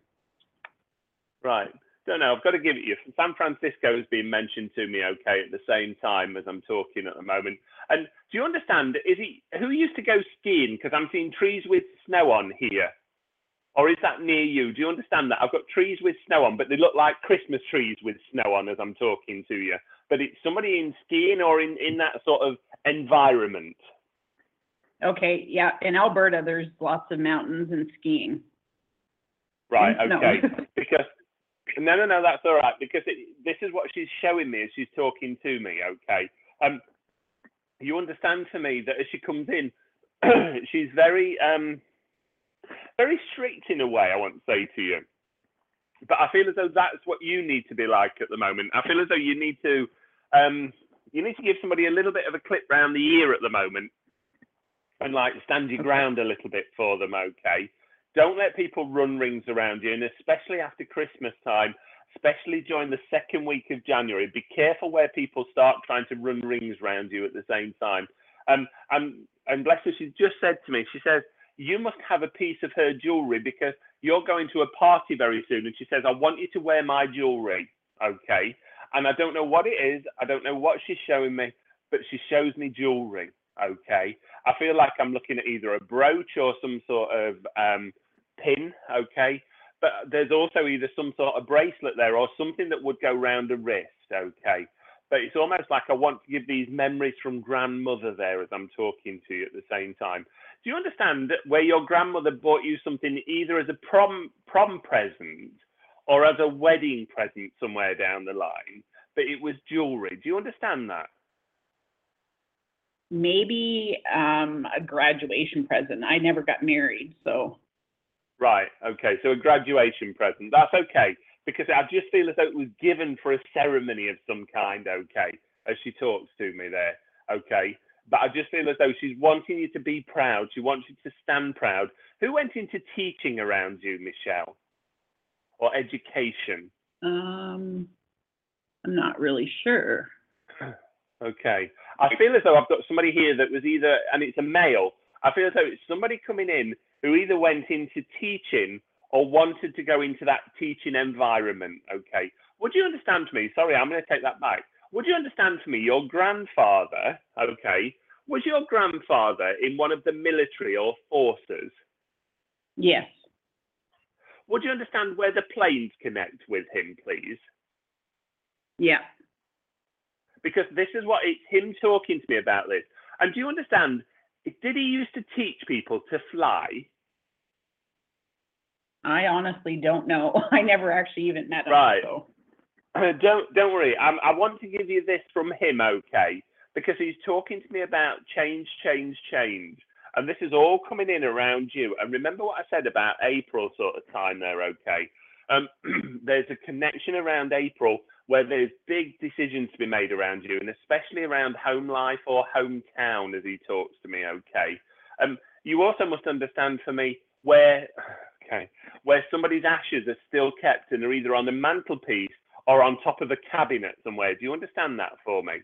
Right. Don't know. I've got to give it you. San Francisco has been mentioned to me, okay, at the same time as I'm talking at the moment. And do you understand, is it, who used to go skiing? Because I'm seeing trees with snow on here. Or is that near you? Do you understand that? I've got trees with snow on, but they look like Christmas trees with snow on as I'm talking to you. But it's somebody in skiing or in, in that sort of environment.
Okay, yeah, in Alberta, there's lots of mountains and skiing.
Right,
And
okay.
snow.
Because no, no, no, that's all right. Because it, this is what she's showing me as she's talking to me, okay? Um, you understand to me that as she comes in, she's very... Um, very strict in a way, I want to say to you. But I feel as though that's what you need to be like at the moment. I feel as though you need to um, you need to give somebody a little bit of a clip round the ear at the moment and like stand your ground a little bit for them, okay? Don't let people run rings around you, and especially after Christmas time, especially during the second week of January, be careful where people start trying to run rings around you at the same time. Um, and, and bless her, she just said to me, she says, you must have a piece of her jewelry because you're going to a party very soon. And she says, I want you to wear my jewelry, okay? And I don't know what it is. I don't know what she's showing me, but she shows me jewelry, okay? I feel like I'm looking at either a brooch or some sort of um, pin, okay? But there's also either some sort of bracelet there or something that would go round a wrist, okay? But it's almost like I want to give these memories from grandmother there as I'm talking to you at the same time. Do you understand where your grandmother bought you something either as a prom prom present or as a wedding present somewhere down the line, but it was jewelry? Do you understand that?
Maybe um, a graduation present. I never got married, so.
Right, okay, so a graduation present. That's okay, because I just feel as though it was given for a ceremony of some kind, okay, as she talks to me there, okay? But I just feel as though she's wanting you to be proud. She wants you to stand proud. Who went into teaching around you, Michelle? Or education?
Um, I'm not really sure.
Okay. I feel as though I've got somebody here that was either, and it's a male, I feel as though it's somebody coming in who either went into teaching or wanted to go into that teaching environment, okay? Would you understand me? Sorry, I'm going to take that back. Would you understand for me, your grandfather, okay, was your grandfather in one of the military or forces?
Yes.
Would you understand where the planes connect with him, please?
Yeah.
Because this is what, it's him talking to me about this. And do you understand, did he used to teach people to fly?
I honestly don't know. I never actually even met him.
Right.
So.
Don't don't worry. I'm, I want to give you this from him, okay? Because he's talking to me about change, change, change, and this is all coming in around you. And remember what I said about April sort of time there, okay? Um, there's a connection around April where there's big decisions to be made around you, and especially around home life or hometown, as he talks to me, okay? Um, you also must understand for me where, okay, where somebody's ashes are still kept and are either on the mantelpiece or on top of a cabinet somewhere. Do you understand that for me?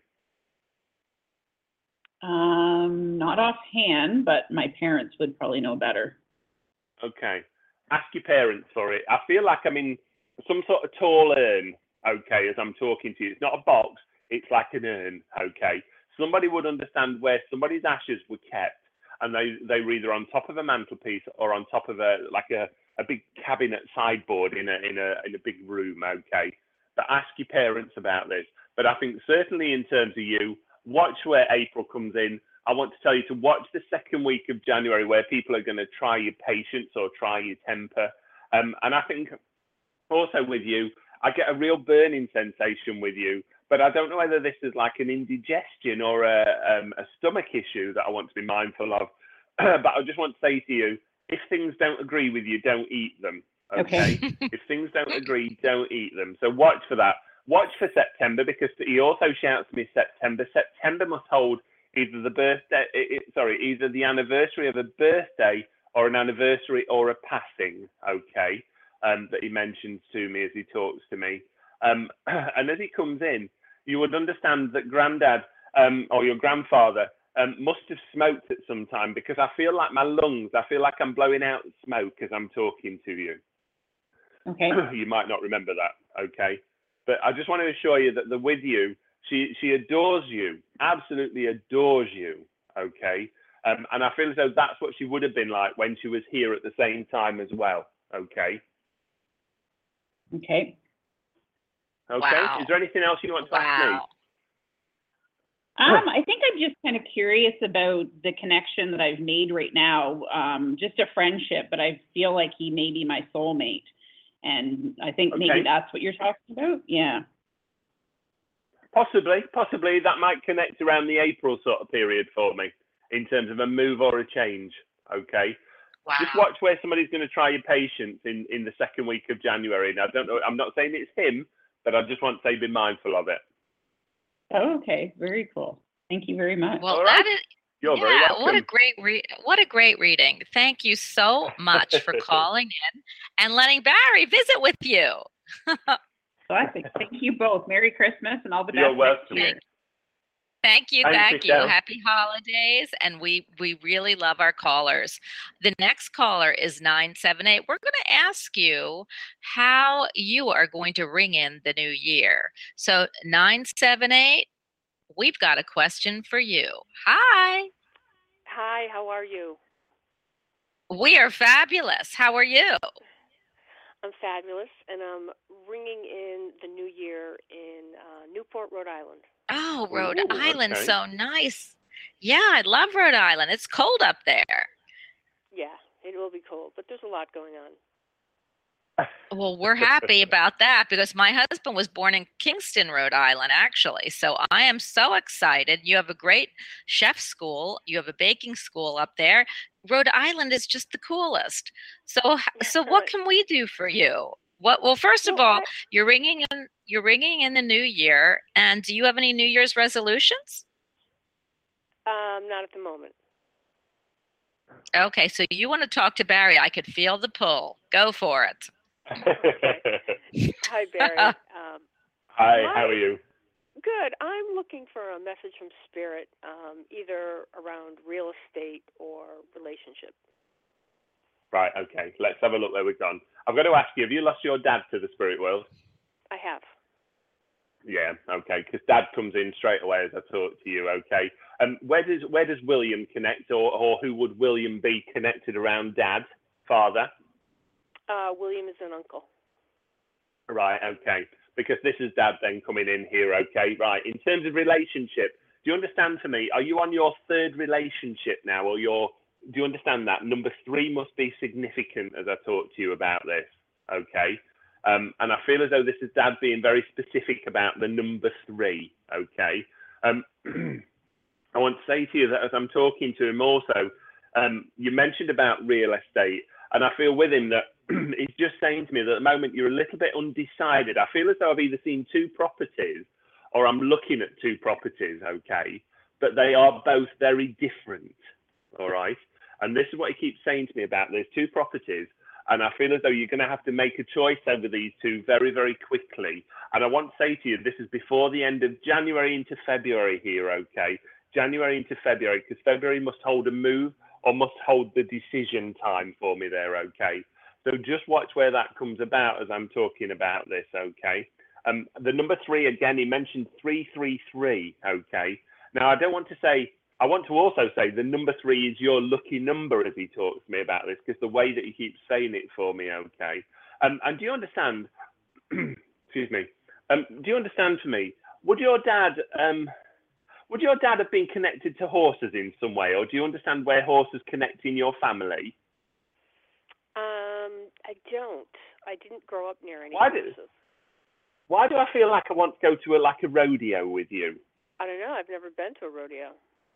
Um, not offhand, but my parents would probably know better.
Okay. Ask your parents for it. I feel like I'm in some sort of tall urn, okay, as I'm talking to you. It's not a box, it's like an urn, okay? Somebody would understand where somebody's ashes were kept, and they, they were either on top of a mantelpiece or on top of a, like a, a big cabinet sideboard in a, in a, in a big room, okay? But ask your parents about this. But I think certainly in terms of you, watch where April comes in. I want to tell you to watch the second week of January where people are going to try your patience or try your temper. Um, and I think also with you, I get a real burning sensation with you, but I don't know whether this is like an indigestion or a, um, a stomach issue that I want to be mindful of. But I just want to say to you, if things don't agree with you, don't eat them. Okay. okay. If things don't agree, don't eat them. So watch for that. Watch for September, because he also shouts to me September. September must hold either the birthday, it, it, sorry, either the anniversary of a birthday or an anniversary or a passing, okay, um, that he mentions to me as he talks to me. Um, and as he comes in, you would understand that Grandad um, or your grandfather um, must have smoked at some time, because I feel like my lungs, I feel like I'm blowing out smoke as I'm talking to you.
Okay.
You might not remember that, okay? But I just want to assure you that the with you, she, she adores you, absolutely adores you, okay? Um, and I feel as though that's what she would have been like when she was here at the same time as well, okay?
Okay.
Okay,
Wow.
is there anything else you want to
Wow.
ask me?
Um, I think I'm just kind of curious about the connection that I've made right now. Um, just a friendship, but I feel like he may be my soulmate. And I think
Okay.
maybe that's what you're talking about. Yeah.
Possibly, possibly that might connect around the April sort of period for me in terms of a move or a change, okay?
Wow.
Just watch where somebody's going to try your patience in, in the second week of January. And I don't know, I'm not saying it's him, but I just want to say be mindful of it.
Oh, okay. Very cool. Thank you very much.
Well,
All
that
right.
is
You're
yeah,
very welcome.
what a great re- what a great reading. Thank you so much for calling in and letting Barry visit with you.
Classic. Thank you both. Merry Christmas and all the best.
You're
next
welcome.
year.
Thank you,
Thanks,
thank you.
Michelle.
Happy holidays, and we we really love our callers. The next caller is nine seven eight. We're going to ask you how you are going to ring in the new year. So nine seven eight, we've got a question for you. Hi.
Hi, how are you?
We are fabulous. How are you?
I'm fabulous, and I'm ringing in the new year in uh, Newport, Rhode Island.
Oh, Rhode
Ooh,
Island,
okay.
so nice. Yeah, I love Rhode Island. It's cold up there.
Yeah, it will be cold, but there's a lot going on.
Well, we're happy about that because my husband was born in Kingston, Rhode Island, actually. So I am so excited. You have a great chef school. You have a baking school up there. Rhode Island is just the coolest. So, so what can we do for you? What? Well, first of
Well,
all,
I-
you're ringing in. You're ringing in the new year, and do you have any New Year's resolutions?
Um, not at the moment.
Okay, so you want to talk to Barry? I could feel the pull. Go for it.
Hi, Barry. um,
Hi,
my-
how are you?
Good. I'm looking for a message from Spirit, um, either around real estate or relationship.
Right, okay. Let's have a look where we've gone. I've got to ask you, have you lost your dad to the spirit world?
I have.
Yeah, okay, because Dad comes in straight away as I talk to you, okay. Um, where does where does William connect, or, or who would William be connected around Dad, father?
Uh, William is an uncle.
Right, okay, because this is Dad then coming in here, okay, right. In terms of relationship, do you understand for me, are you on your third relationship now, or your, do you understand that? Number three must be significant as I talk to you about this, okay. Um, and I feel as though this is Dad being very specific about the number three, okay? Um, I want to say to you that as I'm talking to him also, um, you mentioned about real estate, and I feel with him that he's just saying to me that at the moment you're a little bit undecided. I feel as though I've either seen two properties or I'm looking at two properties, okay? But they are both very different, all right? And this is what he keeps saying to me about those two properties. And I feel as though you're going to have to make a choice over these two very, very quickly. And I want to say to you, this is before the end of January into February here, okay? January into February, because February must hold a move or must hold the decision time for me there, okay? So just watch where that comes about as I'm talking about this, okay? Um, the number three, again, he mentioned three three three, okay? Now, I don't want to say, I want to also say the number three is your lucky number as he talks to me about this, because the way that he keeps saying it for me, okay? Um, and do you understand, excuse me, um, do you understand for me, would your dad, um, would your dad have been connected to horses in some way, or do you understand where horses connect in your family?
Um, I don't. I didn't grow up near any
Why did-
horses.
Why do I feel like I want to go to a, like a rodeo with you?
I don't know. I've never been to a rodeo.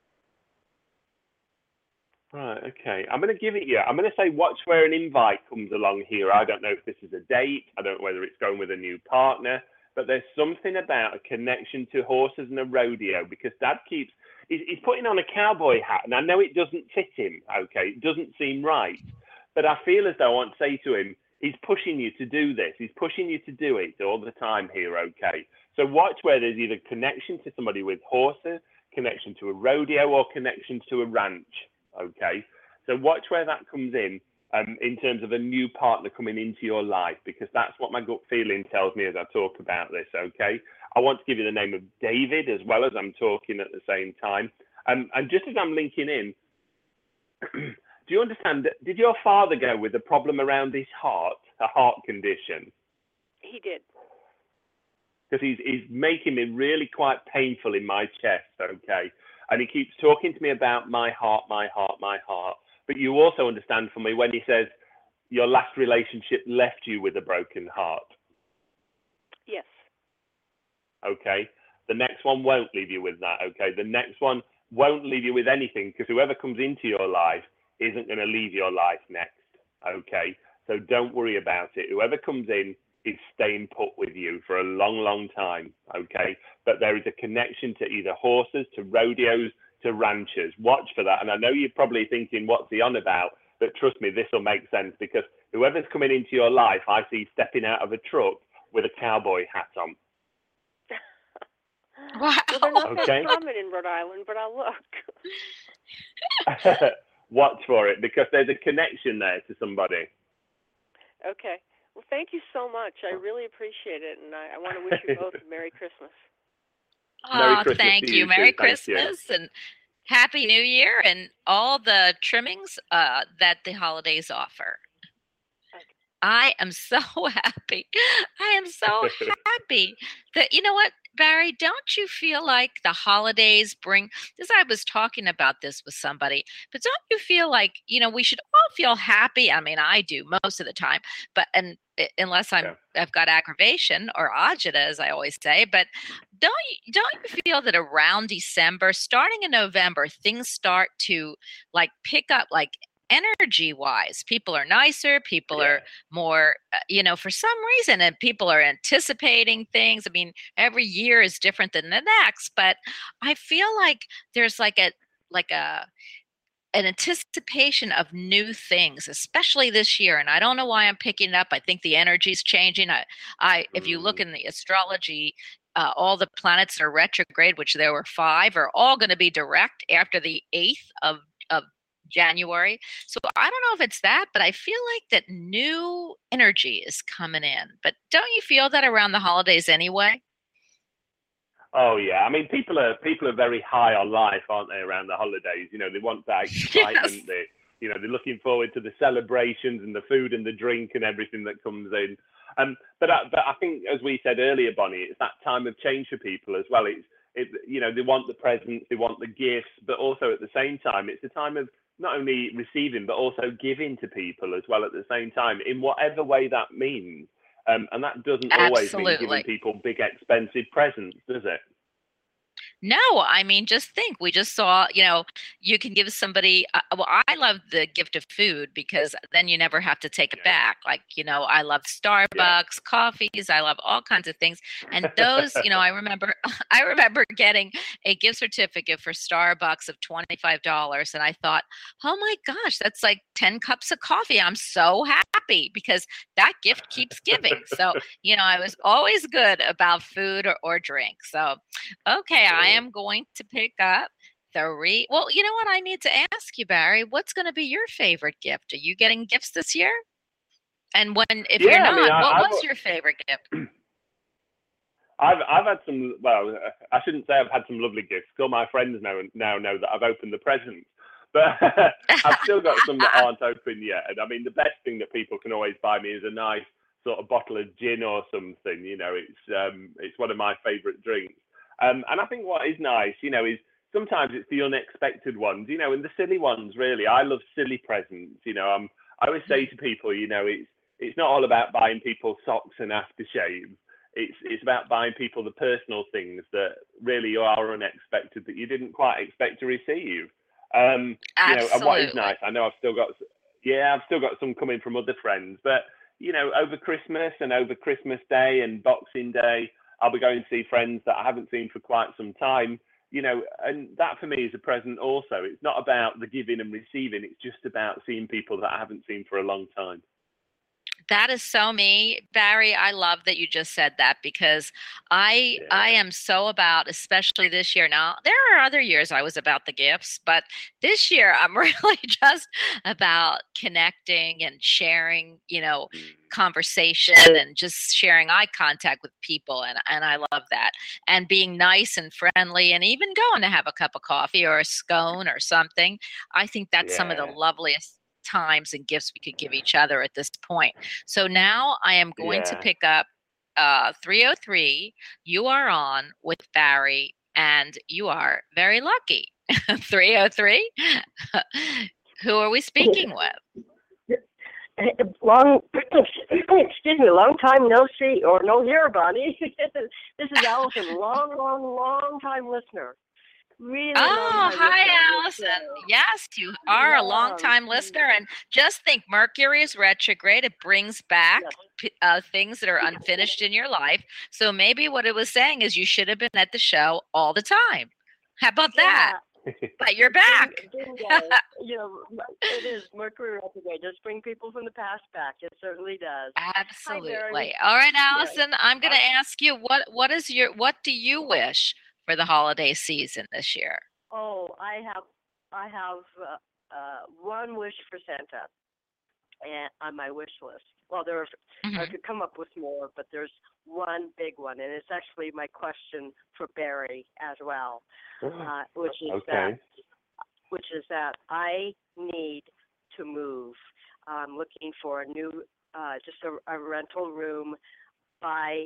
Right, okay. I'm going to give it you. I'm going to say watch where an invite comes along here. I don't know if this is a date. I don't know whether it's going with a new partner. But there's something about a connection to horses and a rodeo, because Dad keeps, he's, he's putting on a cowboy hat, and I know it doesn't fit him, okay? It doesn't seem right. But I feel as though I want to say to him, he's pushing you to do this. He's pushing you to do it all the time here, okay? So watch where there's either connection to somebody with horses, connection to a rodeo, or connection to a ranch, okay? So watch where that comes in, um, in terms of a new partner coming into your life, because that's what my gut feeling tells me as I talk about this, okay? I want to give you the name of David as well as I'm talking at the same time. Um, and just as I'm linking in, do you understand, did your father go with a problem around his heart, a heart condition?
He did.
Because he's, he's making me really quite painful in my chest, okay? And he keeps talking to me about my heart, my heart, my heart. But you also understand for me when he says your last relationship left you with a broken heart.
Yes.
Okay. The next one won't leave you with that, okay? The next one won't leave you with anything, because whoever comes into your life isn't going to leave your life next, okay? So don't worry about it. Whoever comes in is staying put with you for a long, long time, okay? But there is a connection to either horses, to rodeos, to ranchers. Watch for that. And I know you're probably thinking, what's he on about? But trust me, this will make sense, because whoever's coming into your life, I see stepping out of a truck with a cowboy hat on.
Wow.
Well, they're not
Okay.
that common in Rhode Island, but I'll look.
Watch for it, because there's a connection there to somebody.
Okay. Well, thank you so much. I really appreciate it, and I, I want to wish you both a Merry Christmas.
Merry
Oh,
Christmas
thank
to
you.
you
Merry
too. Thank you.
Christmas and Happy New Year and all the trimmings uh, that the holidays offer. I am so happy. I am so happy that, you know what, Barry, don't you feel like the holidays bring this? I was talking about this with somebody, but don't you feel like, you know, we should all feel happy? I mean, I do most of the time, but and uh, unless I'm
Yeah.
I've got aggravation or agita, as I always say, but don't you, don't you feel that around December, starting in November, things start to like pick up, like energy wise, people are nicer, people
Yeah.
are more, uh, you know, for some reason, and people are anticipating things. I mean, every year is different than the next, but I feel like there's like a, like a, an anticipation of new things, especially this year. And I don't know why I'm picking it up. I think the energy's changing. I, I, if you look
Mm.
in the astrology, uh, all the planets that are retrograde, which there were five, are all going to be direct after the eighth of, of January. So I don't know if it's that, but I feel like that new energy is coming in. But don't you feel that around the holidays anyway?
Oh yeah, I mean, people are people are very high on life, aren't they? Around the holidays, you know, they want that excitement.
Yes.
They, you know, they're looking forward to the celebrations and the food and the drink and everything that comes in. Um, but I, but I think, as we said earlier, Bonnie, it's that time of change for people as well. It's it, you know, they want the presents, they want the gifts, but also at the same time, it's a time of not only receiving but also giving to people as well at the same time, in whatever way that means. Um, and that doesn't always mean
Absolutely.
giving people big expensive presents, does it?
No, I mean, just think. We just saw, you know, you can give somebody. Uh, well, I love the gift of food because then you never have to take it
Yeah.
back. Like, you know, I love Starbucks, coffees. I love all kinds of things. And those, you know, I remember, I remember getting a gift certificate for Starbucks of twenty-five dollars, and I thought, oh my gosh, that's like ten cups of coffee. I'm so happy because that gift keeps giving. So, you know, I was always good about food or, or drink. So, okay, I am going to pick up three. Well, you know what? I need to ask you, Barry, what's going to be your favorite gift? Are you getting gifts this year? And when, if you're
Yeah, I
not,
mean, I-
what
I've-
was your favorite gift?
I've I've had some. Well, I shouldn't say I've had some lovely gifts. All my friends know now know that I've opened the presents, but I've still got some that aren't open yet. And I mean, the best thing that people can always buy me is a nice sort of bottle of gin or something. You know, it's um, it's one of my favourite drinks. Um, and I think what is nice, you know, is sometimes it's the unexpected ones, you know, and the silly ones. Really, I love silly presents. You know, I'm, I always say to people, you know, it's it's not all about buying people socks and aftershaves. It's it's about buying people the personal things that really are unexpected, that you didn't quite expect to receive. Um, you know, and what is
Absolutely.
nice, I know I've still got, yeah, I've still got some coming from other friends, but you know, over Christmas and over Christmas Day and Boxing Day, I'll be going to see friends that I haven't seen for quite some time. you know, and that for me is a present also. It's not about the giving and receiving. It's just about seeing people that I haven't seen for a long time.
That is so me, Barry. I love that you just said that because I
Yeah.
I am so about, especially this year. Now, there are other years I was about the gifts, but this year I'm really just about connecting and sharing, you know, conversation and just sharing eye contact with people. And, and I love that. And being nice and friendly and even going to have a cup of coffee or a scone or something. I think that's some of the
Yeah.
loveliest times and gifts we could give each other at this point. So now I am going to
Yeah.
pick up uh, three oh three. You are on with Barry, and you are very lucky. three oh three. Who are we speaking with?
Long, excuse me, long time no see or no hear, Bonnie. This is Allison, long, long, long time listener. Really
Oh,
long time
hi,
listener.
Allison. Yes, you are a long time listener. And just think, Mercury is retrograde. It brings back
Yes.
p- uh, things that are unfinished in your life. So maybe what it was saying is you should have been at the show all the time. How about that? But you're back.
Bingo. You know, it is Mercury retrograde. Just bring people from the past back. It certainly does.
Absolutely. All right, Allison, I'm going to ask you what what is your what do you wish for the holiday season this year?
Oh, I have, I have uh, uh, one wish for Santa, and on my wish list. Well, there are,
Mhm.
I could come up with more, but there's one big one, and it's actually my question for Barry as well, uh, which is
Okay.
that, which is that I need to move. I'm looking for a new, uh, just a, a rental room by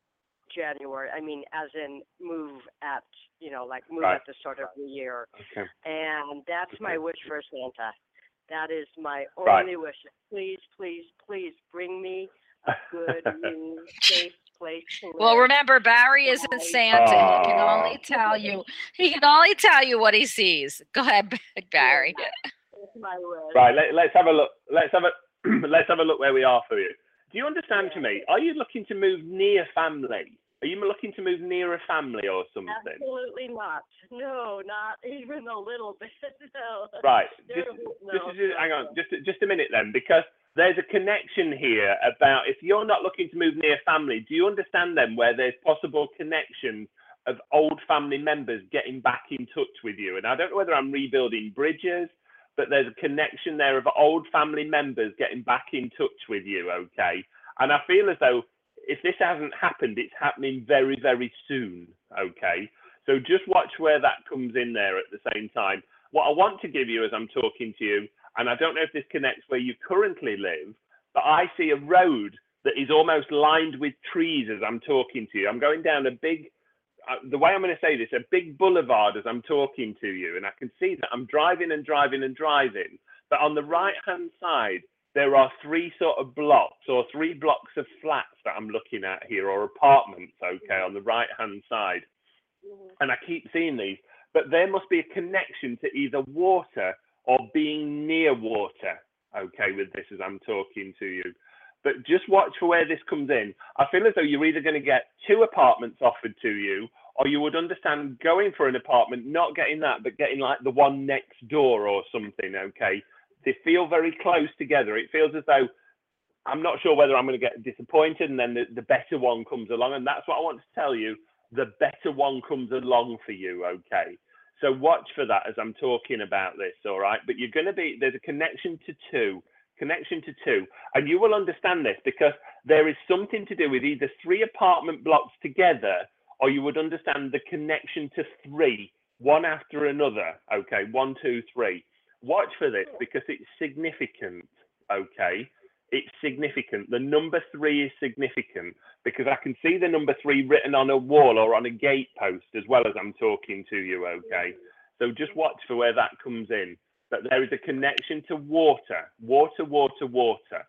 January. I mean, as in move at, you know, like move
Right.
at the start of the year.
Okay.
And that's my
Okay.
wish for Santa. That is my
Right.
only wish. Please, please, please bring me a good, new, safe place to live.
Well, remember, Barry isn't
Right.
Santa. He can
Aw.
only tell you. He can only tell you what he sees. Go ahead, Barry.
That's my wish.
Right. Let, let's have a look. Let's have a let's have a look where we are for you. Do you understand to me? Are you looking to move near family? Are you looking to move near a family or something?
Absolutely not. No, not even a little bit. No.
Right.
There-
Just,
no,
just, just
no,
hang on.
no.
Just, just a minute then, because there's a connection here about if you're not looking to move near family, do you understand then where there's possible connection of old family members getting back in touch with you? And I don't know whether I'm rebuilding bridges, but there's a connection there of old family members getting back in touch with you, okay? And I feel as though if this hasn't happened, it's happening very, very soon, okay? So just watch where that comes in there at the same time. What I want to give you as I'm talking to you, and I don't know if this connects where you currently live, but I see a road that is almost lined with trees as I'm talking to you. I'm going down a big, uh, the way I'm going to say this, a big boulevard as I'm talking to you, and I can see that I'm driving and driving and driving, but on the right-hand side, there are three sort of blocks or three blocks of flats that I'm looking at here, or apartments, okay, on the right-hand side. And I keep seeing these, but there must be a connection to either water or being near water, okay, with this as I'm talking to you. But just watch for where this comes in. I feel as though you're either going to get two apartments offered to you, or you would understand going for an apartment, not getting that, but getting like the one next door or something, okay? They feel very close together. It feels as though I'm not sure whether I'm going to get disappointed and then the, the better one comes along. And that's what I want to tell you. The better one comes along for you, okay? So watch for that as I'm talking about this, all right? But you're going to be, there's a connection to two, connection to two. And you will understand this because there is something to do with either three apartment blocks together, or you would understand the connection to three, one after another, okay? One, two, three. Watch for this because it's significant, okay? It's significant. The number three is significant because I can see the number three written on a wall or on a gate post as well as I'm talking to you, okay? So just watch for where that comes in. But there is a connection to water, water, water, water.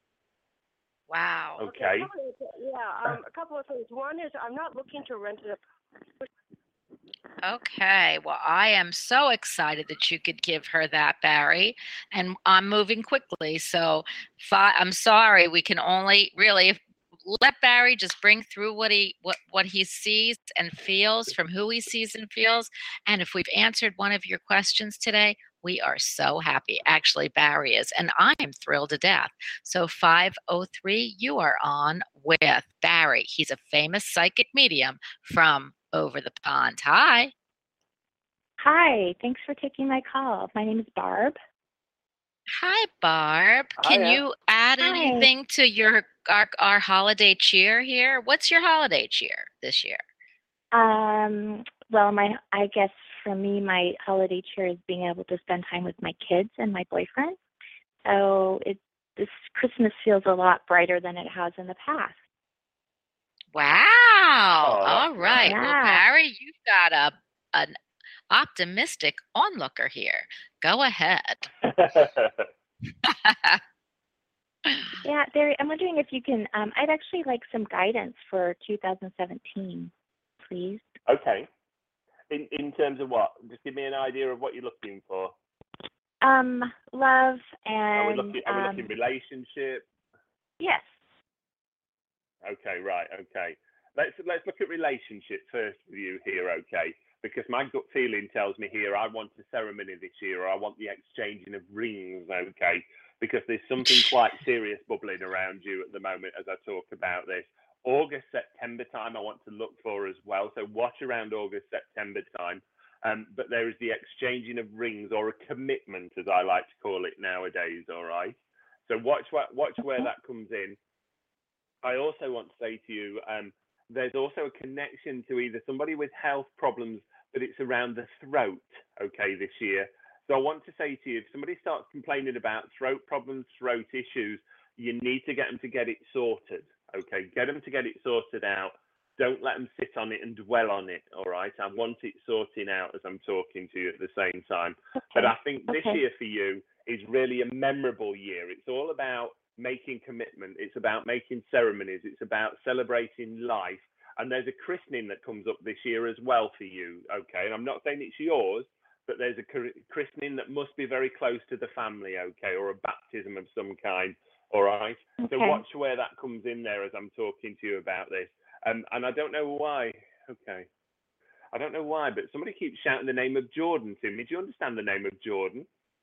Wow.
Okay.
Yeah, um, a couple of things. One is I'm not looking to rent it.
Okay. Well, I am so excited that you could give her that, Barry. And I'm moving quickly. So fi- I'm sorry. We can only really, let Barry just bring through what he what what he sees and feels from who he sees and feels. And if we've answered one of your questions today, we are so happy. Actually, Barry is, and I am thrilled to death. So five oh three, you are on with Barry. He's a famous psychic medium from over the pond. Hi.
Hi, thanks for taking my call. My name is Barb.
Hi, Barb. Can
Hiya.
you add
Hi.
anything to your our, our holiday cheer here? What's your holiday cheer this year?
Um, well, my I guess for me, my holiday cheer is being able to spend time with my kids and my boyfriend. So it this Christmas feels a lot brighter than it has in the past.
Wow.
Oh, that's
All right. Well,
Yeah.
Barry, you've got a an optimistic onlooker here. Go ahead.
Yeah, Barry, I'm wondering if you can. Um, I'd actually like some guidance for two thousand seventeen, please.
Okay. In in terms of what? Just give me an idea of what you're looking for.
Um, love
Are we
and
looking? Are we
um,
looking relationship?
yes.
Okay, right. Okay. Let's let's look at relationship first with you here. Okay, because my gut feeling tells me here I want a ceremony this year, or I want the exchanging of rings. Okay, because there's something quite serious bubbling around you at the moment as I talk about this. August, September time I want to look for as well. So watch around August, September time. Um, but there is the exchanging of rings, or a commitment, as I like to call it nowadays. All right. So watch what watch where that comes in. I also want to say to you, um, there's also a connection to either somebody with health problems, but it's around the throat. Okay, this year. So I want to say to you, if somebody starts complaining about throat problems, throat issues, you need to get them to get it sorted. Okay, get them to get it sorted out. Don't let them sit on it and dwell on it. All right, I want it sorting out as I'm talking to you at the same time.
Okay.
But I think this
Okay.
year for you is really a memorable year. It's all about making commitment. It's about making ceremonies. It's about celebrating life. And there's a christening that comes up this year as well for you. Okay, and I'm not saying it's yours, but there's a christening that must be very close to the family. Okay, or a baptism of some kind. All right.
Okay.
So watch where that comes in there as I'm talking to you about this. Um, and I don't know why. Okay. I don't know why, but somebody keeps shouting the name of Jordan to me. Do you understand the name of Jordan?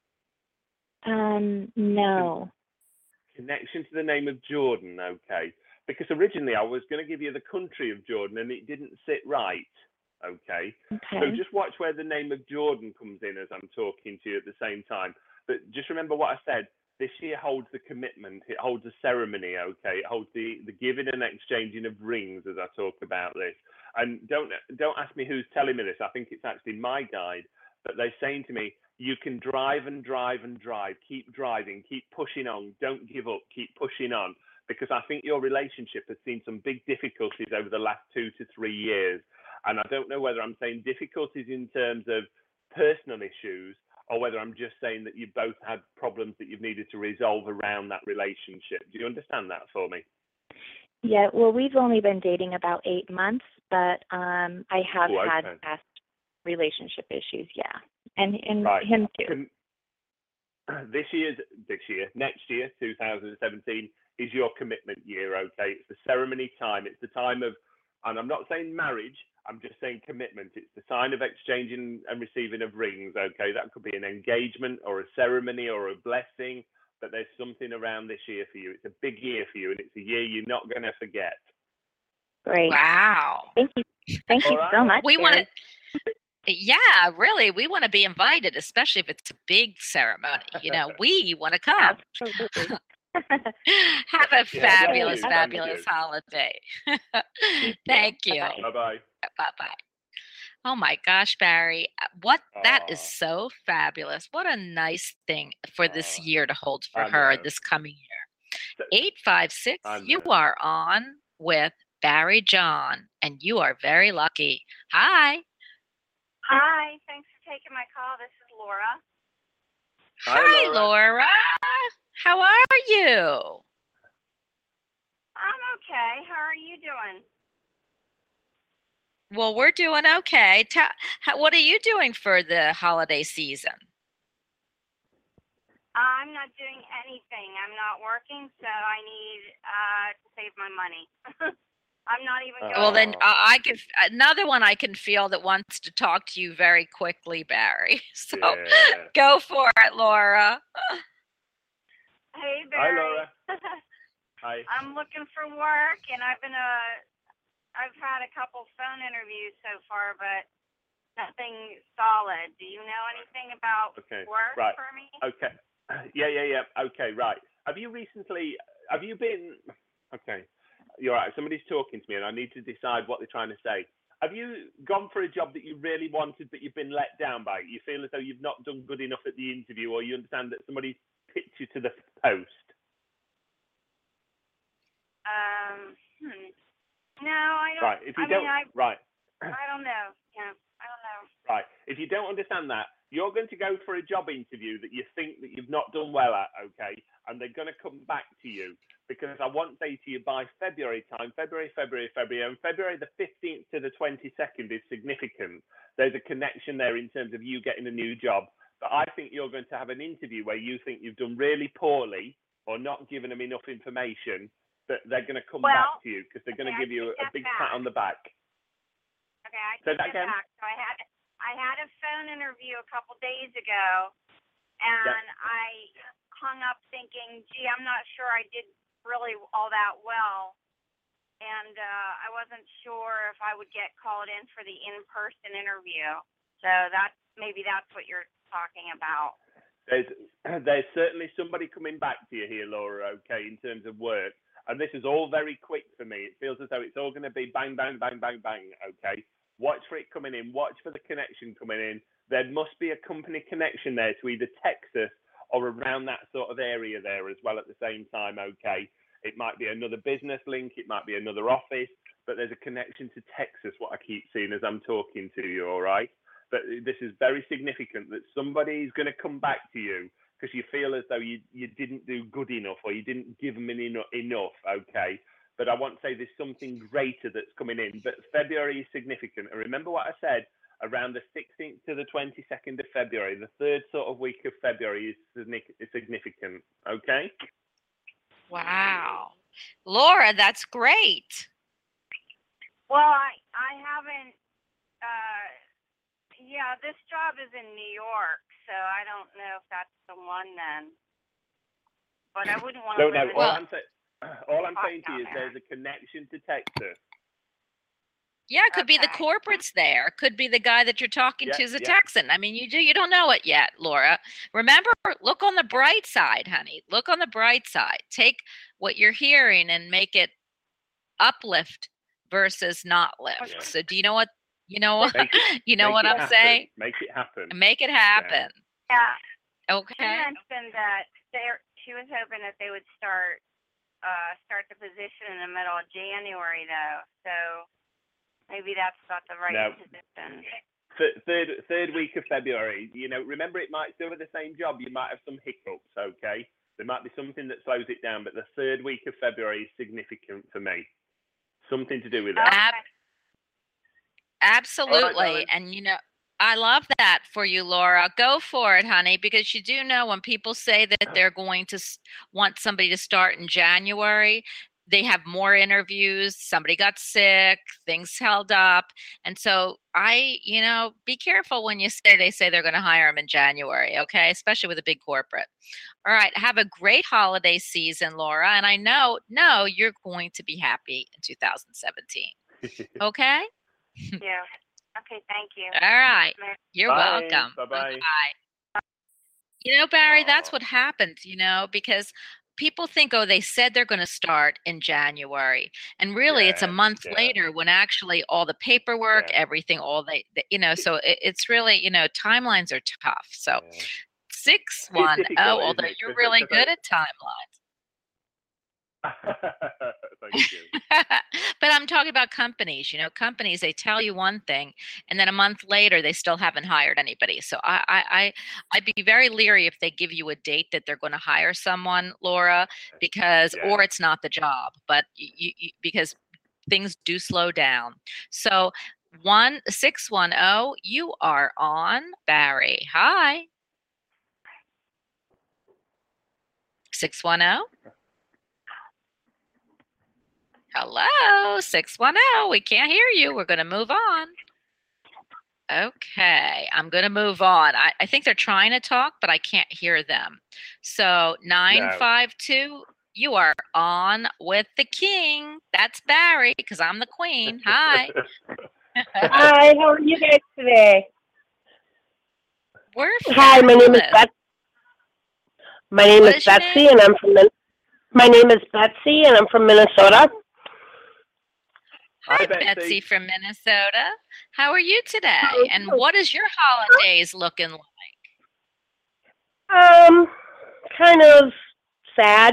Um, no.
Connection to the name of Jordan, okay. Because originally I was going to give you the country of Jordan and it didn't sit right, okay.
Okay.
So just watch where the name of Jordan comes in as I'm talking to you at the same time. But just remember what I said. This year holds the commitment. It holds a ceremony, okay. It holds the, the giving and exchanging of rings as I talk about this. And don't don't ask me who's telling me this. I think it's actually my guide. But they're saying to me, you can drive and drive and drive. Keep driving. Keep pushing on. Don't give up. Keep pushing on. Because I think your relationship has seen some big difficulties over the last two to three years. And I don't know whether I'm saying difficulties in terms of personal issues or whether I'm just saying that you both had problems that you've needed to resolve around that relationship. Do you understand that for me?
Yeah, well, we've only been dating about eight months, but um, I have
Ooh, okay.
had past relationship issues, yeah. And, and
Right.
him too.
Can, this year's, this year, next year, two thousand seventeen, is your commitment year, okay? It's the ceremony time. It's the time of, and I'm not saying marriage, I'm just saying commitment. It's the sign of exchanging and receiving of rings, okay? That could be an engagement or a ceremony or a blessing, but there's something around this year for you. It's a big year for you, and it's a year you're not going to forget.
Great.
Wow.
Thank you. Thank you
All right.
so much.
We want
Barry.
to, yeah, really, we want to be invited, especially if it's a big ceremony. You know, we want to come.
Absolutely.
Have a
Yeah,
fabulous,
thank you, thank
fabulous
you.
holiday. Thank you.
Bye-bye.
Bye-bye.
Bye bye. Oh my gosh, Barry, uh, what that is
Aw.
so fabulous. What a nice thing for this
Aw.
year to hold for
I
her
know.
this coming year.
So-
eight five six,
I
you
know.
are on with Barry John, and you are very lucky. Hi.
Hi, thanks for taking my call. This is Laura.
Hi,
Hi,
Laura.
Laura. How are you?
I'm okay. How are you doing?
Well, we're doing okay. Ta- how, what are you doing for the holiday season?
I'm not doing anything. I'm not working, so I need uh, to save my money. I'm not even going.
Well, then uh, I can another one I can feel that wants to talk to you very quickly, Barry. So
Yeah.
go for it, Laura.
Hey,
Hi,
Barry.
Laura. Hi.
I'm looking for work, and I've been a. I've had a couple phone interviews so far, but nothing solid. Do you know anything about
Okay.
work
Right.
for me?
Okay. Yeah, yeah, yeah. Okay, right. Have you recently, have you been, okay, you're right. Somebody's talking to me and I need to decide what they're trying to say. Have you gone for a job that you really wanted, but you've been let down by it? You feel as though you've not done good enough at the interview, or you understand that somebody picked you to the post?
Um, hmm. No, I don't.
Right. If you
I
don't,
mean, I,
right.
I don't know. Yeah, I don't know.
Right. If you don't understand that, you're going to go for a job interview that you think that you've not done well at, okay? And they're going to come back to you, because I want to say to you by February time, February, February, February, and February the fifteenth to the twenty-second is significant. There's a connection there in terms of you getting a new job. But I think you're going to have an interview where you think you've done really poorly or not given them enough information, that they're going to come
Well,
back to you because they're going
okay,
to give you
I
a, a
take
big
that
pat
back.
on the back.
Okay, I
Say
take
that
that
again?
back. So I had I had a phone interview a couple days ago, and I hung up thinking, gee, I'm not sure I did really all that well, and uh, I wasn't sure if I would get called in for the in-person interview. So that maybe that's what you're talking about.
There's there's certainly somebody coming back to you here, Laura, okay, in terms of work. And this is all very quick for me. It feels as though it's all going to be bang, bang, bang, bang, bang, okay? Watch for it coming in. Watch for the connection coming in. There must be a company connection there to either Texas or around that sort of area there as well at the same time, okay? It might be another business link. It might be another office. But there's a connection to Texas, what I keep seeing as I'm talking to you, all right? But this is very significant that somebody's going to come back to you because you feel as though you, you didn't do good enough or you didn't give them enough, enough, okay? But I want to say there's something greater that's coming in. But February is significant. And remember what I said, around the sixteenth to the twenty-second of February, the third sort of week of February is significant, okay?
Wow. Laura, that's great.
Well, I I haven't. Uh, yeah, this job is in New York, so I don't know if that's the one then. But I wouldn't want to
No,
live
no.
in
All
a-
I'm, say, all I'm
hot
saying to you is
down there.
there's a connection to Texas.
Yeah, it could be the
Okay.
corporates there. Could be the guy that you're talking
Yeah,
to is a
yeah.
Texan. I mean, you do you don't know it yet, Laura. Remember, look on the bright side, honey. Look on the bright side. Take what you're hearing and make it uplift versus not lift.
Yeah.
So do you know what you know what
Make it-
you know
Make
what
it
I'm
happen.
saying?
Make it happen.
Make it happen.
Yeah. She
Okay.
mentioned that there, she was hoping that they would start uh, start the position in the middle of January, though. So maybe that's not the right
No.
position.
Th- Third, third week of February, you know, remember it might still be the same job. You might have some hiccups, okay? There might be something that slows it down, but the third week of February is significant for me. Something to do with that.
Ab- Absolutely.
darling.
And you know, I love that for you, Laura. Go for it, honey, because you do know when people say that they're going to s- want somebody to start in January, they have more interviews. Somebody got sick, things held up. And so I, you know, be careful when you say they say they're going to hire them in January, okay? Especially with a big corporate. All right. Have a great holiday season, Laura. And I know, no, you're going to be happy in two thousand seventeen. Okay?
Yeah. Okay, thank you.
All right. You're
Bye.
welcome.
Bye-bye.
Bye. You know, Barry, that's
Aw.
what happens, you know, because people think, oh, they said they're going to start in January. And really, it's a
Yeah,
month
yeah.
later when actually all the paperwork,
Yeah.
everything, all they, the, you know, so it, it's really, you know, timelines are tough. So
Yeah.
six one
difficult,
oh,
isn't
although
it?
you're
Because-
really
because I-
good at timelines.
Thank you.
But I'm talking about companies. You know, companies, they tell you one thing, and then a month later, they still haven't hired anybody. So I, I, I I'd be very leery if they give you a date that they're going to hire someone, Laura, because
Yeah.
or it's not the job. But you, you because things do slow down. So one six one zero, you are on, Barry. Hi. six one zero. Hello, six one zero. We can't hear you. We're going to move on. Okay, I'm going to move on. I, I think they're trying to talk, but I can't hear them. So nine five two, you are on with the king. That's Barry, because I'm the queen. Hi.
Hi, how are you guys today?
We're
Hi, my name is Beth. My name
What
is
is your
Betsy,
name?
and I'm from Min- my name is Betsy, and I'm from Minnesota.
Hi,
Hi,
Betsy.
Betsy.
from Minnesota. How are you today? And what is your holidays looking like?
Um, kind of sad.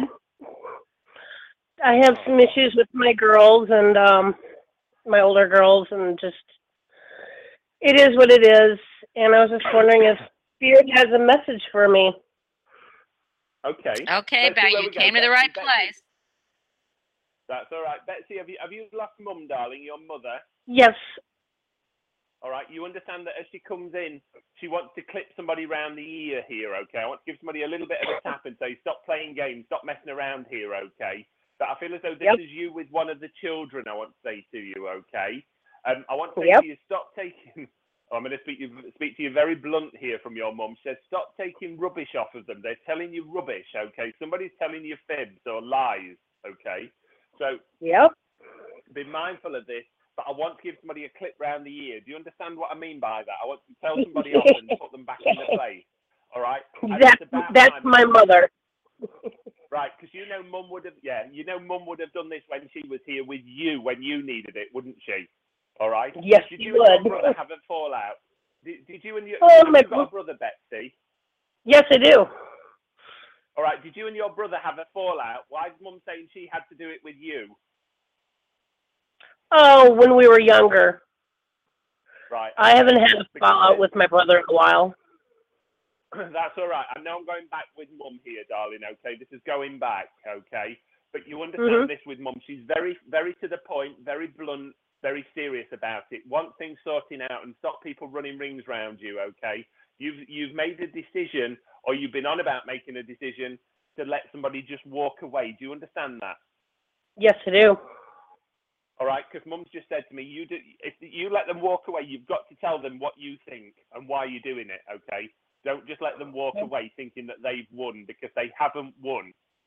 I have some issues with my girls and um, my older girls, and just it is what it is. And I was just wondering if Spirit has a message for me.
Okay.
Okay,
Let's see
Barry,
where
you
we go.
came to the
Betsy,
right
Betsy.
place.
That's all right. Betsy, have you have you lost Mum, darling, your mother?
Yes.
All right. You understand that as she comes in, she wants to clip somebody round the ear here, okay? I want to give somebody a little bit of a tap and say, stop playing games, stop messing around here, okay? But I feel as though this
Yep.
is you with one of the children, I want to say to you, okay? Um, I want to say
Yep.
to you, stop taking... Oh, I'm going to speak, you, speak to you very blunt here from your mum. She says, stop taking rubbish off of them. They're telling you rubbish, okay? Somebody's telling you fibs or lies, okay? So
Yep.
be mindful of this, but I want to give somebody a clip round the ear. Do you understand what I mean by that? I want to tell somebody off and put them back into place, all right? And
That,
it's about
that's
time.
my mother.
Right, because you know Mum would have, yeah, you know Mum would have done this when she was here with you when you needed it, wouldn't she? All right.
Yes,
did
she
you and
would.
your brother have a fallout? Did, did you and your
Oh,
have
my
you got a
bro-
brother, Betsy?
Yes, I do.
All right. Did you and your brother have a fallout? Why is Mum saying she had to do it with you?
Oh, when we were younger.
Right.
I haven't had a
Because
fallout
it-
with my brother in a while.
That's all right. I know I'm going back with Mum here, darling. Okay, this is going back. Okay, but you understand
Mhm.
this with Mum. She's very, very to the point, very blunt, very serious about it. Want things sorting out and stop people running rings round you. Okay, you've you've made a decision, or you've been on about making a decision to let somebody just walk away. Do you understand that?
Yes, I do.
All right, because Mum's just said to me, you do, if you let them walk away, you've got to tell them what you think and why you're doing it. Okay. Don't just let them walk away thinking that they've won, because they haven't won.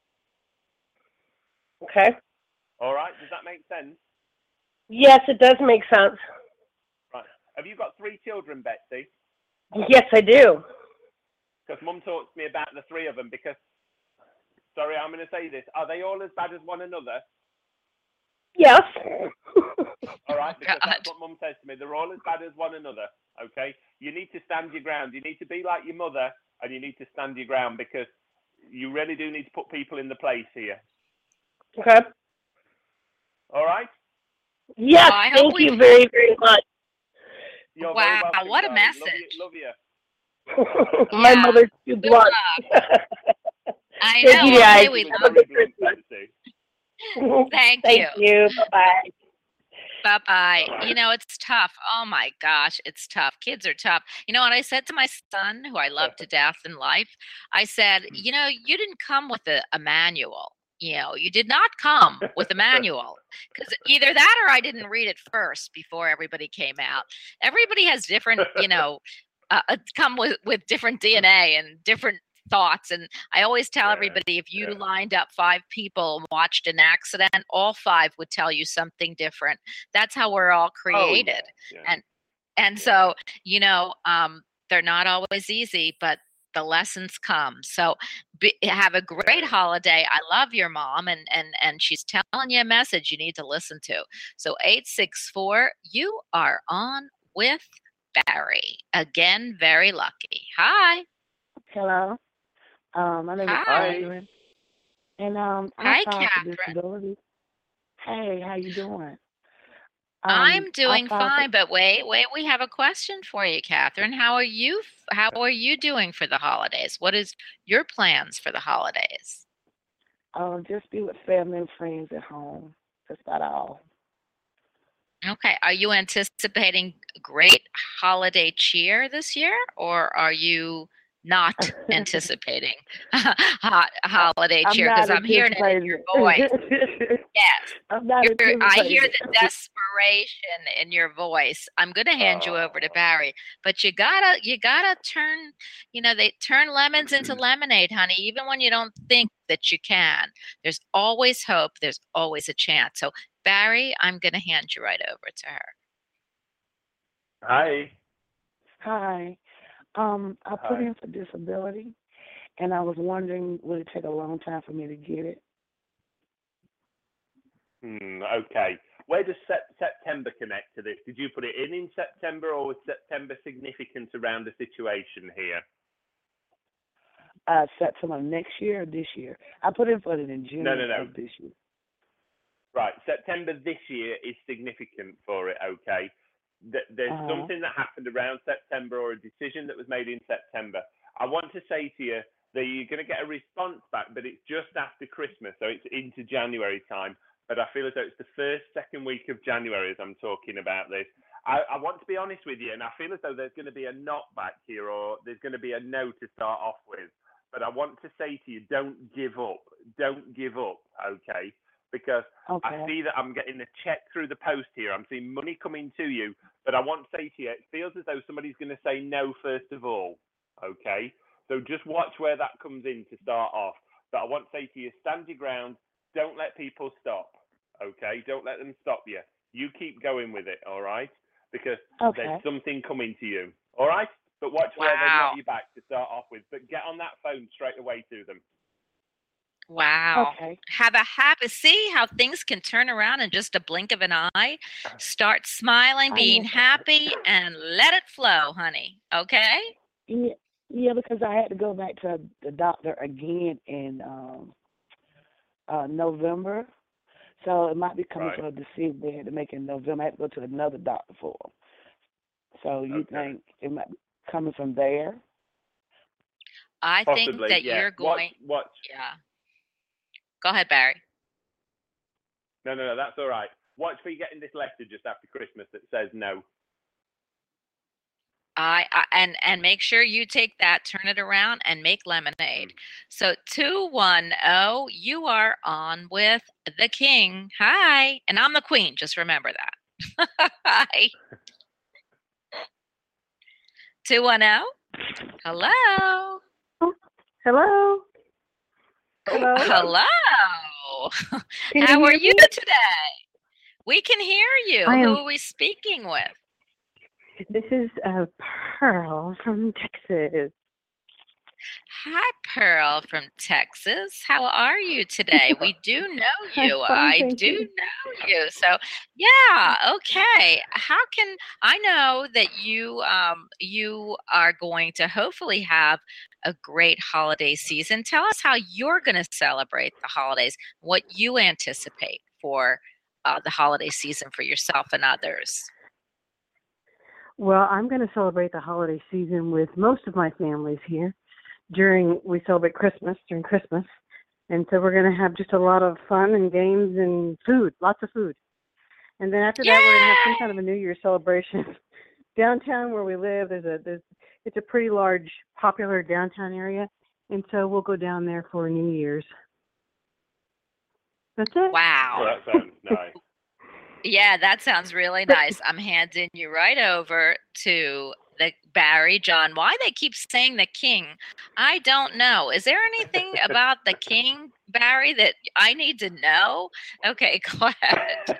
Okay.
All right, does that make sense?
Yes, it does make sense.
Right. Have you got three children, Betsy?
Yes, I do.
Because Mum talks to me about the three of them. Because, sorry, I'm going to say this. Are they all as bad as one another?
Yes.
All right, because
God.
that's what Mum says to me. They're all as bad as one another. Okay, you need to stand your ground. You need to be like your mother, and you need to stand your ground, because you really do need to put people in the place here.
Okay.
All right.
Yes,
Well, I hope
thank
we-
you very, very much.
You're
Wow,
very welcome,
what a
darling.
message.
Love you. Love you.
My
Yeah.
mother's too
Good
blunt.
I
Thank
know.
you,
Well,
guys.
hey, we
She
love
was
Have a
very
good
blunt,
Christmas.
Betsy.
Thank
Thank
you.
you. Bye-bye.
Bye bye.
Bye-bye.
You know, it's tough. Oh my gosh, it's tough. Kids are tough. You know what I said to my son, who I love to death in life? I said, you know, you didn't come with a, a manual. You know, you did not come with a manual, because either that or I didn't read it first before everybody came out. Everybody has different, you know, uh, uh, come with, with different D N A and different thoughts. And I always tell
Yeah,
everybody, if you
yeah.
lined up five people and watched an accident, all five would tell you something different. That's how we're all created.
Oh, yeah, yeah.
And and
Yeah.
so, you know, um, they're not always easy, but the lessons come. So be, have a great
Yeah.
holiday. I love your mom, and and and she's telling you a message you need to listen to. So eight six four, you are on with Barry. Again, very lucky. Hi.
Hello. Um, my name is
Hi.
Catherine, and um,
Hi,
I filed for
Catherine.
disability. Hey, how you doing? Um,
I'm
I
doing
filed
fine, but wait, wait, we have a question for you, Catherine. How are you how are you doing for the holidays? What is your plans for the holidays?
for um, just be with family and friends at home. That's about all.
Okay. Are you anticipating great holiday cheer this year, or are you not anticipating hot holiday
I'm
cheer
not
because I'm hearing it in
anticipating
your
it.
voice. Yes.
I'm not
You're, I hear
anticipating
the
it.
desperation in your voice. I'm gonna hand you over to
Oh.
Barry, but you gotta you gotta turn, you know, they turn lemons into lemonade, honey. Even when you don't think that you can, there's always hope. There's always a chance. So Barry, I'm gonna hand you right over to her.
Hi.
Hi. Um, I put
Hi.
in for disability, and I was wondering, would it take a long time for me to get it?
Hmm, okay. Where does sep- September connect to this? Did you put it in in September, or was September significant around the situation here?
Uh, September next year or this year? I put in for it in June
No, no, no.
of this year.
Right. September this year is significant for it, okay? Th- There's
Uh-huh.
something that happened around September, or a decision that was made in September. I want to say to you that you're going to get a response back, but it's just after Christmas, so it's into January time. But I feel as though it's the first, second week of January as I'm talking about this. I, I want to be honest with you, and I feel as though there's going to be a knockback here, or there's going to be a no to start off with. But I want to say to you, don't give up. Don't give up, okay? Because
Okay.
I see that I'm getting a check through the post here. I'm seeing money coming to you. But I want to say to you, it feels as though somebody's going to say no first of all, okay? So just watch where that comes in to start off. But I want to say to you, stand your ground. Don't let people stop, okay? Don't let them stop you. You keep going with it, all right? Because
Okay.
there's something coming to you, all right? But watch where they
Wow.
knock you back to start off with. But get on that phone straight away to them.
Wow.
Okay.
Have a happy, see how things can turn around in just a blink of an eye. Start smiling,
I
being
know.
happy, and let it flow, honey. Okay?
Yeah, yeah, because I had to go back to the doctor again in um, uh, November. So it might be coming
Right.
for a decision they had to make in November. I had to go to another doctor for them. So you
Okay.
think it might be coming from there?
I think
Possibly,
that
yeah.
you're going,
Watch, watch.
yeah. Go ahead, Barry.
No, no, no, that's all right. Watch for you getting this letter just after Christmas that says no.
I, I and and make sure you take that, turn it around, and make lemonade. So two one zero, you are on with the king. Hi, and I'm the queen. Just remember that. Hi. Two one zero. Hello.
Hello. Hello.
Hello.
Can you
How are
hear
you
me?
today? We can hear you.
I am-
Who are we speaking with?
This is uh, Pearl from Texas.
Hi, Pearl from Texas. How are you today? We do know
I'm
you.
fine,
I
thank
do
you.
know you. So, yeah, okay. How can I know that you um you are going to hopefully have a great holiday season? Tell us how you're going to celebrate the holidays, what you anticipate for uh, the holiday season for yourself and others.
Well, I'm going to celebrate the holiday season with most of my families here. During we celebrate Christmas during Christmas, and so we're going to have just a lot of fun and games and food, lots of food. And then after that, we're going to have some kind of a New Year's celebration downtown where we live. There's a there's it's a pretty large, popular downtown area, and so we'll go down there for New Year's. That's it.
Wow.
Well, that sounds nice.
Yeah, that sounds really nice. I'm handing you right over to the Barry John. Why they keep saying the king, I don't know. Is there anything about the king, Barry, that I need to know? Okay, go ahead.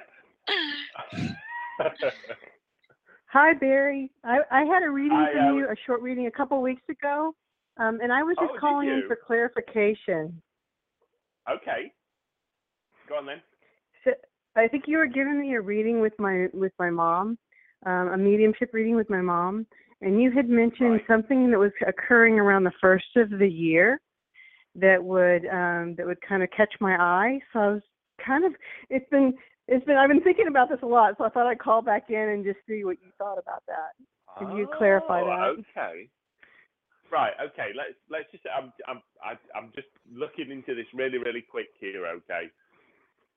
Hi, Barry. I, I had a reading
Hi,
from
uh,
you, a short reading a couple weeks ago, um, and I was just
Oh, did
calling in
you?
for clarification.
Okay. Go on then.
So, I think you were giving me a reading with my with my mom, um, a mediumship reading with my mom, and you had mentioned
Right.
something that was occurring around the first of the year that would um, that would kind of catch my eye. So I was kind of it's been it's been I've been thinking about this a lot. So I thought I'd call back in and just see what you thought about that. Could you clarify
Oh,
that?
okay. Right. Okay. Let's let's just. I'm I'm I- I'm just looking into this really really quick here. Okay.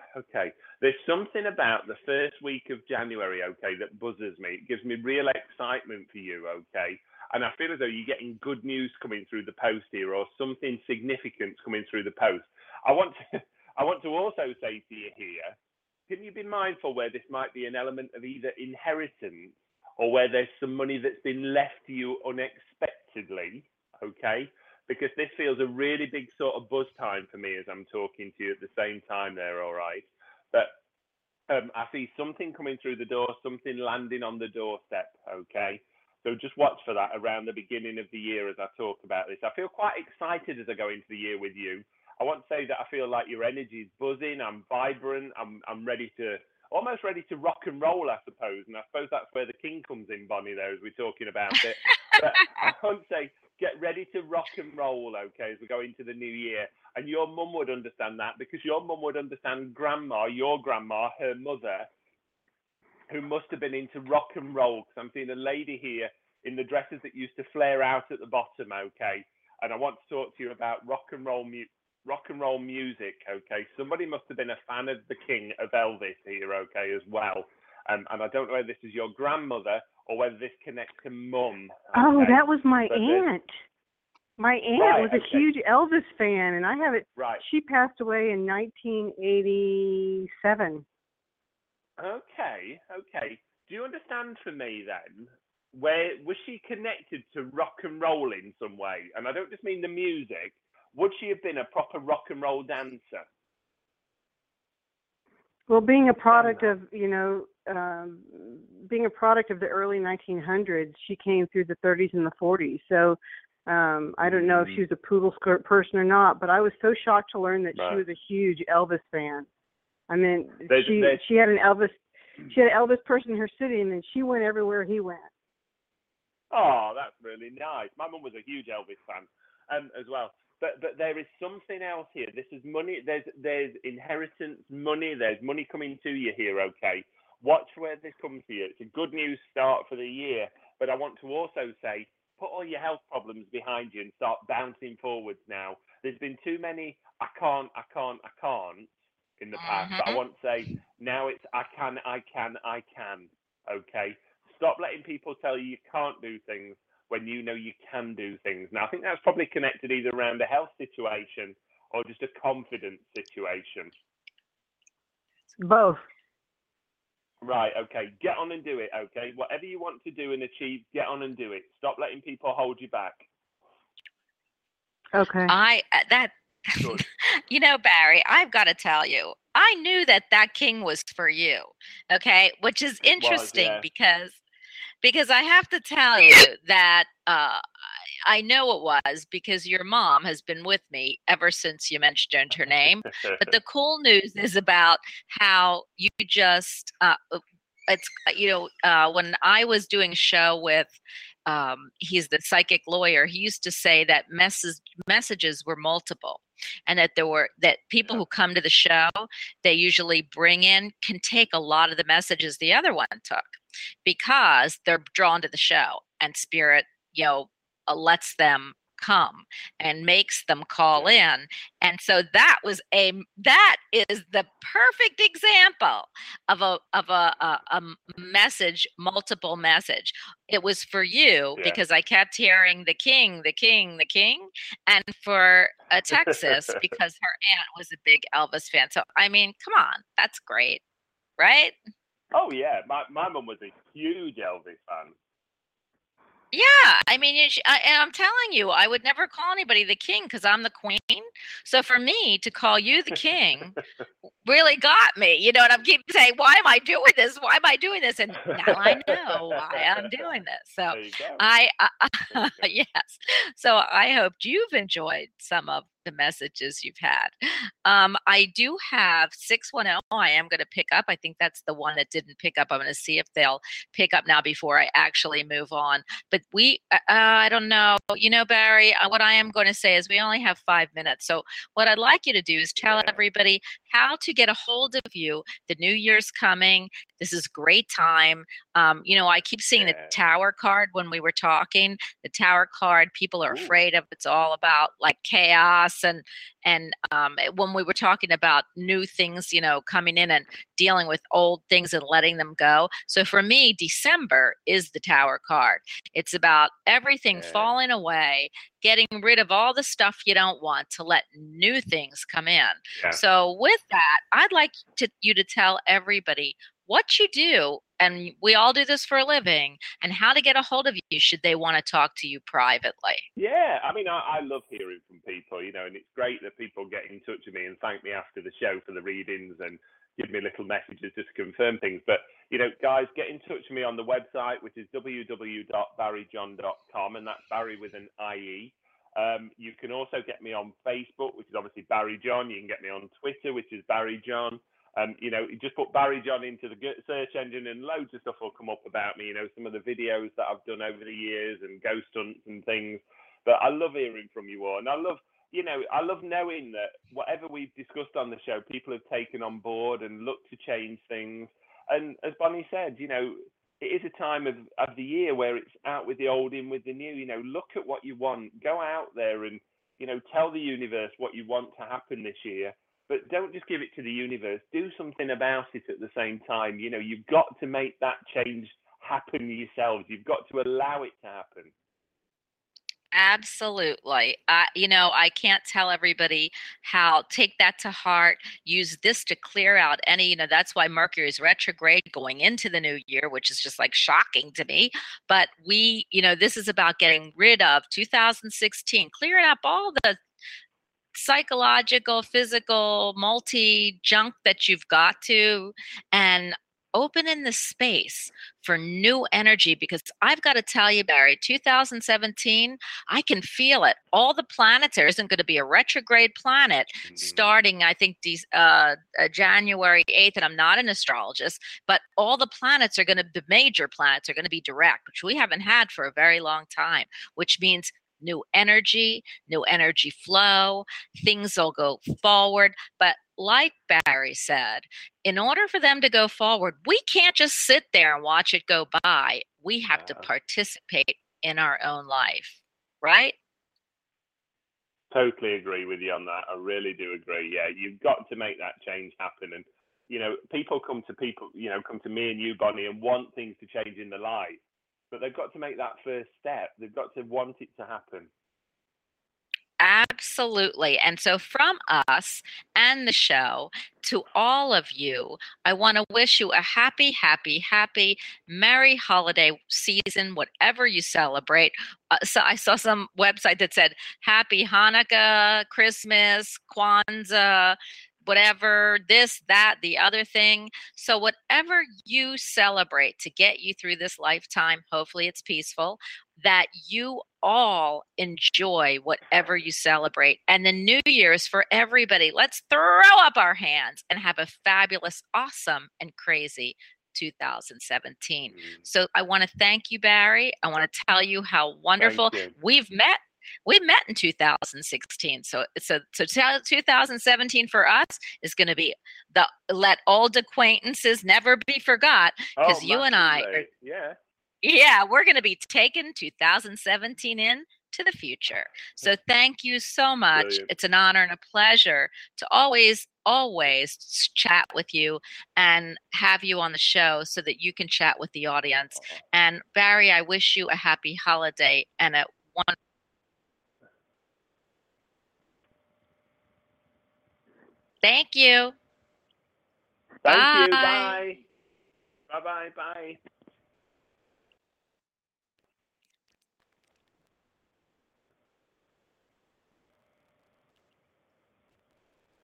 Okay. There's something about the first week of January, okay, that buzzes me. It gives me real excitement for you, okay? And I feel as though you're getting good news coming through the post here, or something significant coming through the post. I want to, I want to also say to you here, can you be mindful where this might be an element of either inheritance or where there's some money that's been left to you unexpectedly, okay? Because this feels a really big sort of buzz time for me as I'm talking to you at the same time there, all right? But um, I see something coming through the door, something landing on the doorstep, okay? So just watch for that around the beginning of the year as I talk about this. I feel quite excited as I go into the year with you. I want to say that I feel like your energy is buzzing, I'm vibrant, I'm I'm ready to, almost ready to rock and roll, I suppose. And I suppose that's where the king comes in, Bonnie, there, as we're talking about it. But I want to say, get ready to rock and roll, okay, as we go into the new year. And your mum would understand that, because your mum would understand grandma, your grandma, her mother, who must have been into rock and roll, because I'm seeing a lady here in the dresses that used to flare out at the bottom, okay? And I want to talk to you about rock and roll music. Rock and roll music, okay? Somebody must have been a fan of the king of Elvis here, okay, as well. Um, and I don't know whether this is your grandmother or whether this connects to mum. Okay?
Oh, that was my
But
aunt. My aunt
Right,
was a
okay.
huge Elvis fan, and I have it.
Right.
She passed away in nineteen eighty-seven.
Okay, okay. Do you understand for me then? Where was she connected to rock and roll in some way? And I don't just mean the music. Would she have been a proper rock and roll dancer?
Well, being a product of, you know, um, being a product of the early nineteen hundreds, she came through the thirties and the forties. So um, I don't know if she was a poodle skirt person or not, but I was so shocked to learn that
Right.
she was a huge Elvis fan. I mean,
There's-
she
there's-
she had an Elvis she had an Elvis person in her city, and then she went everywhere he went.
Oh, that's really nice. My mum was a huge Elvis fan um, as well. But but there is something else here. This is money. There's there's inheritance money. There's money coming to you here. Okay, watch where this comes to you. It's a good news start for the year. But I want to also say, put all your health problems behind you and start bouncing forwards now. There's been too many I can't, I can't, I can't in the past. But I want to say now it's I can, I can, I can. Okay, stop letting people tell you you can't do things when you know you can do things. Now, I think that's probably connected either around a health situation or just a confidence situation.
Both.
Right, okay. Get on and do it, okay? Whatever you want to do and achieve, get on and do it. Stop letting people hold you back.
Okay.
I uh, that
Good.
you know, Barry, I've got to tell you, I knew that that king was for you. Okay, which is
It was,
interesting
yeah.
because because I have to tell you that uh, I know it was because your mom has been with me ever since you mentioned her name. But the cool news is about how you just uh, it's you know uh, when I was doing a show with um, he's the psychic lawyer. He used to say that message messages were multiple, and that there were that people who come to the show, they usually bring in can take a lot of the messages the other one took, because they're drawn to the show, and spirit, you know, uh, lets them come and makes them call in. And so that was a that is the perfect example of a of a a, a message, multiple message. It was for you
Yeah.
because I kept hearing the king, the king, the king, and for uh, Texas because her aunt was a big Elvis fan. So I mean, come on, that's great, right?
Oh, yeah. My, my mum was a huge Elvis fan.
Yeah, I mean, you sh- I, and I'm telling you, I would never call anybody the king because I'm the queen. So for me to call you the king really got me. You know, and I'm keep saying, why am I doing this? Why am I doing this? And now I know why I'm doing this. So
There you go.
I, uh, yes. So I hope you've enjoyed some of the messages you've had. Um, I do have six one zero. I am going to pick up. I think that's the one that didn't pick up. I'm going to see if they'll pick up now before I actually move on. But we, uh, I don't know. You know, Barry, uh, what I am going to say is we only have five minutes. So what I'd like you to do is tell everybody how to get a hold of you. The new year's coming. This is great time. Um, you know, I keep seeing
Yeah.
the Tower card when we were talking. The Tower card, people are
Ooh.
afraid of. It's all about like chaos and and um, when we were talking about new things, you know, coming in and dealing with old things and letting them go. So for me, December is the Tower card. It's about everything
Yeah.
falling away, getting rid of all the stuff you don't want to let new things come in.
Yeah.
So with that, I'd like to, you to tell everybody what you do, and we all do this for a living, and how to get a hold of you should they want to talk to you privately.
Yeah, I mean, I, I love hearing from people, you know, and it's great that people get in touch with me and thank me after the show for the readings and give me little messages just to confirm things. But, you know, guys, get in touch with me on the website, which is w w w dot barry john dot com, and that's Barry with an I E. Um, you can also get me on Facebook, which is obviously Barry John. You can get me on Twitter, which is Barry John. Um, you know, you just put Barry John into the search engine and loads of stuff will come up about me. You know, some of the videos that I've done over the years and ghost hunts and things. But I love hearing from you all. And I love, you know, I love knowing that whatever we've discussed on the show, people have taken on board and looked to change things. And as Bonnie said, you know, it is a time of, of the year where it's out with the old, in with the new. You know, look at what you want. Go out there and, you know, tell the universe what you want to happen this year. But don't just give it to the universe. Do something about it at the same time. You know, you've got to make that change happen yourselves. You've got to allow it to happen.
Absolutely. Uh, you know, I can't tell everybody how, take that to heart, use this to clear out any, you know, that's why Mercury is retrograde going into the new year, which is just like shocking to me. But we, you know, this is about getting rid of two thousand sixteen, clearing up all the psychological, physical, multi junk that you've got to, and opening the space for new energy. Because I've got to tell you, Barry, two thousand seventeen, I can feel it. All the planets, there isn't going to be a retrograde planet starting, I think, these, uh, uh, January eighth, and I'm not an astrologist, but all the planets are going to, the major planets are going to be direct, which we haven't had for a very long time, which means new energy, new energy flow, things will go forward. But like Barry said, in order for them to go forward, we can't just sit there and watch it go by. We have to participate in our own life, right?
Totally agree with you on that. I really do agree. Yeah, you've got to make that change happen. And, you know, people come to people, you know, come to me and you, Bonnie, and want things to change in their life. But they've got to make that first step. They've got to want it to happen.
Absolutely. And so from us and the show to all of you, I want to wish you a happy, happy, happy, merry holiday season, whatever you celebrate. Uh, so I saw some website that said happy Hanukkah, Christmas, Kwanzaa, whatever, this, that, the other thing. So whatever you celebrate to get you through this lifetime, hopefully it's peaceful, that you all enjoy whatever you celebrate. And the New Year's for everybody. Let's throw up our hands and have a fabulous, awesome, and crazy two thousand seventeen. So I want to thank you, Barry. I want to tell you how wonderful we've met. We met in two thousand sixteen. So, so, so two thousand seventeen for us is going to be the let old acquaintances never be forgot, because
oh,
you and I, are,
yeah,
yeah, we're going to be taking two thousand seventeen in to the future. So thank you so much.
Brilliant.
It's an honor and a pleasure to always, always chat with you and have you on the show so that you can chat with the audience. And Barry, I wish you a happy holiday and a wonderful Thank you.
Thank
Bye.
you. Bye. Bye-bye. Bye.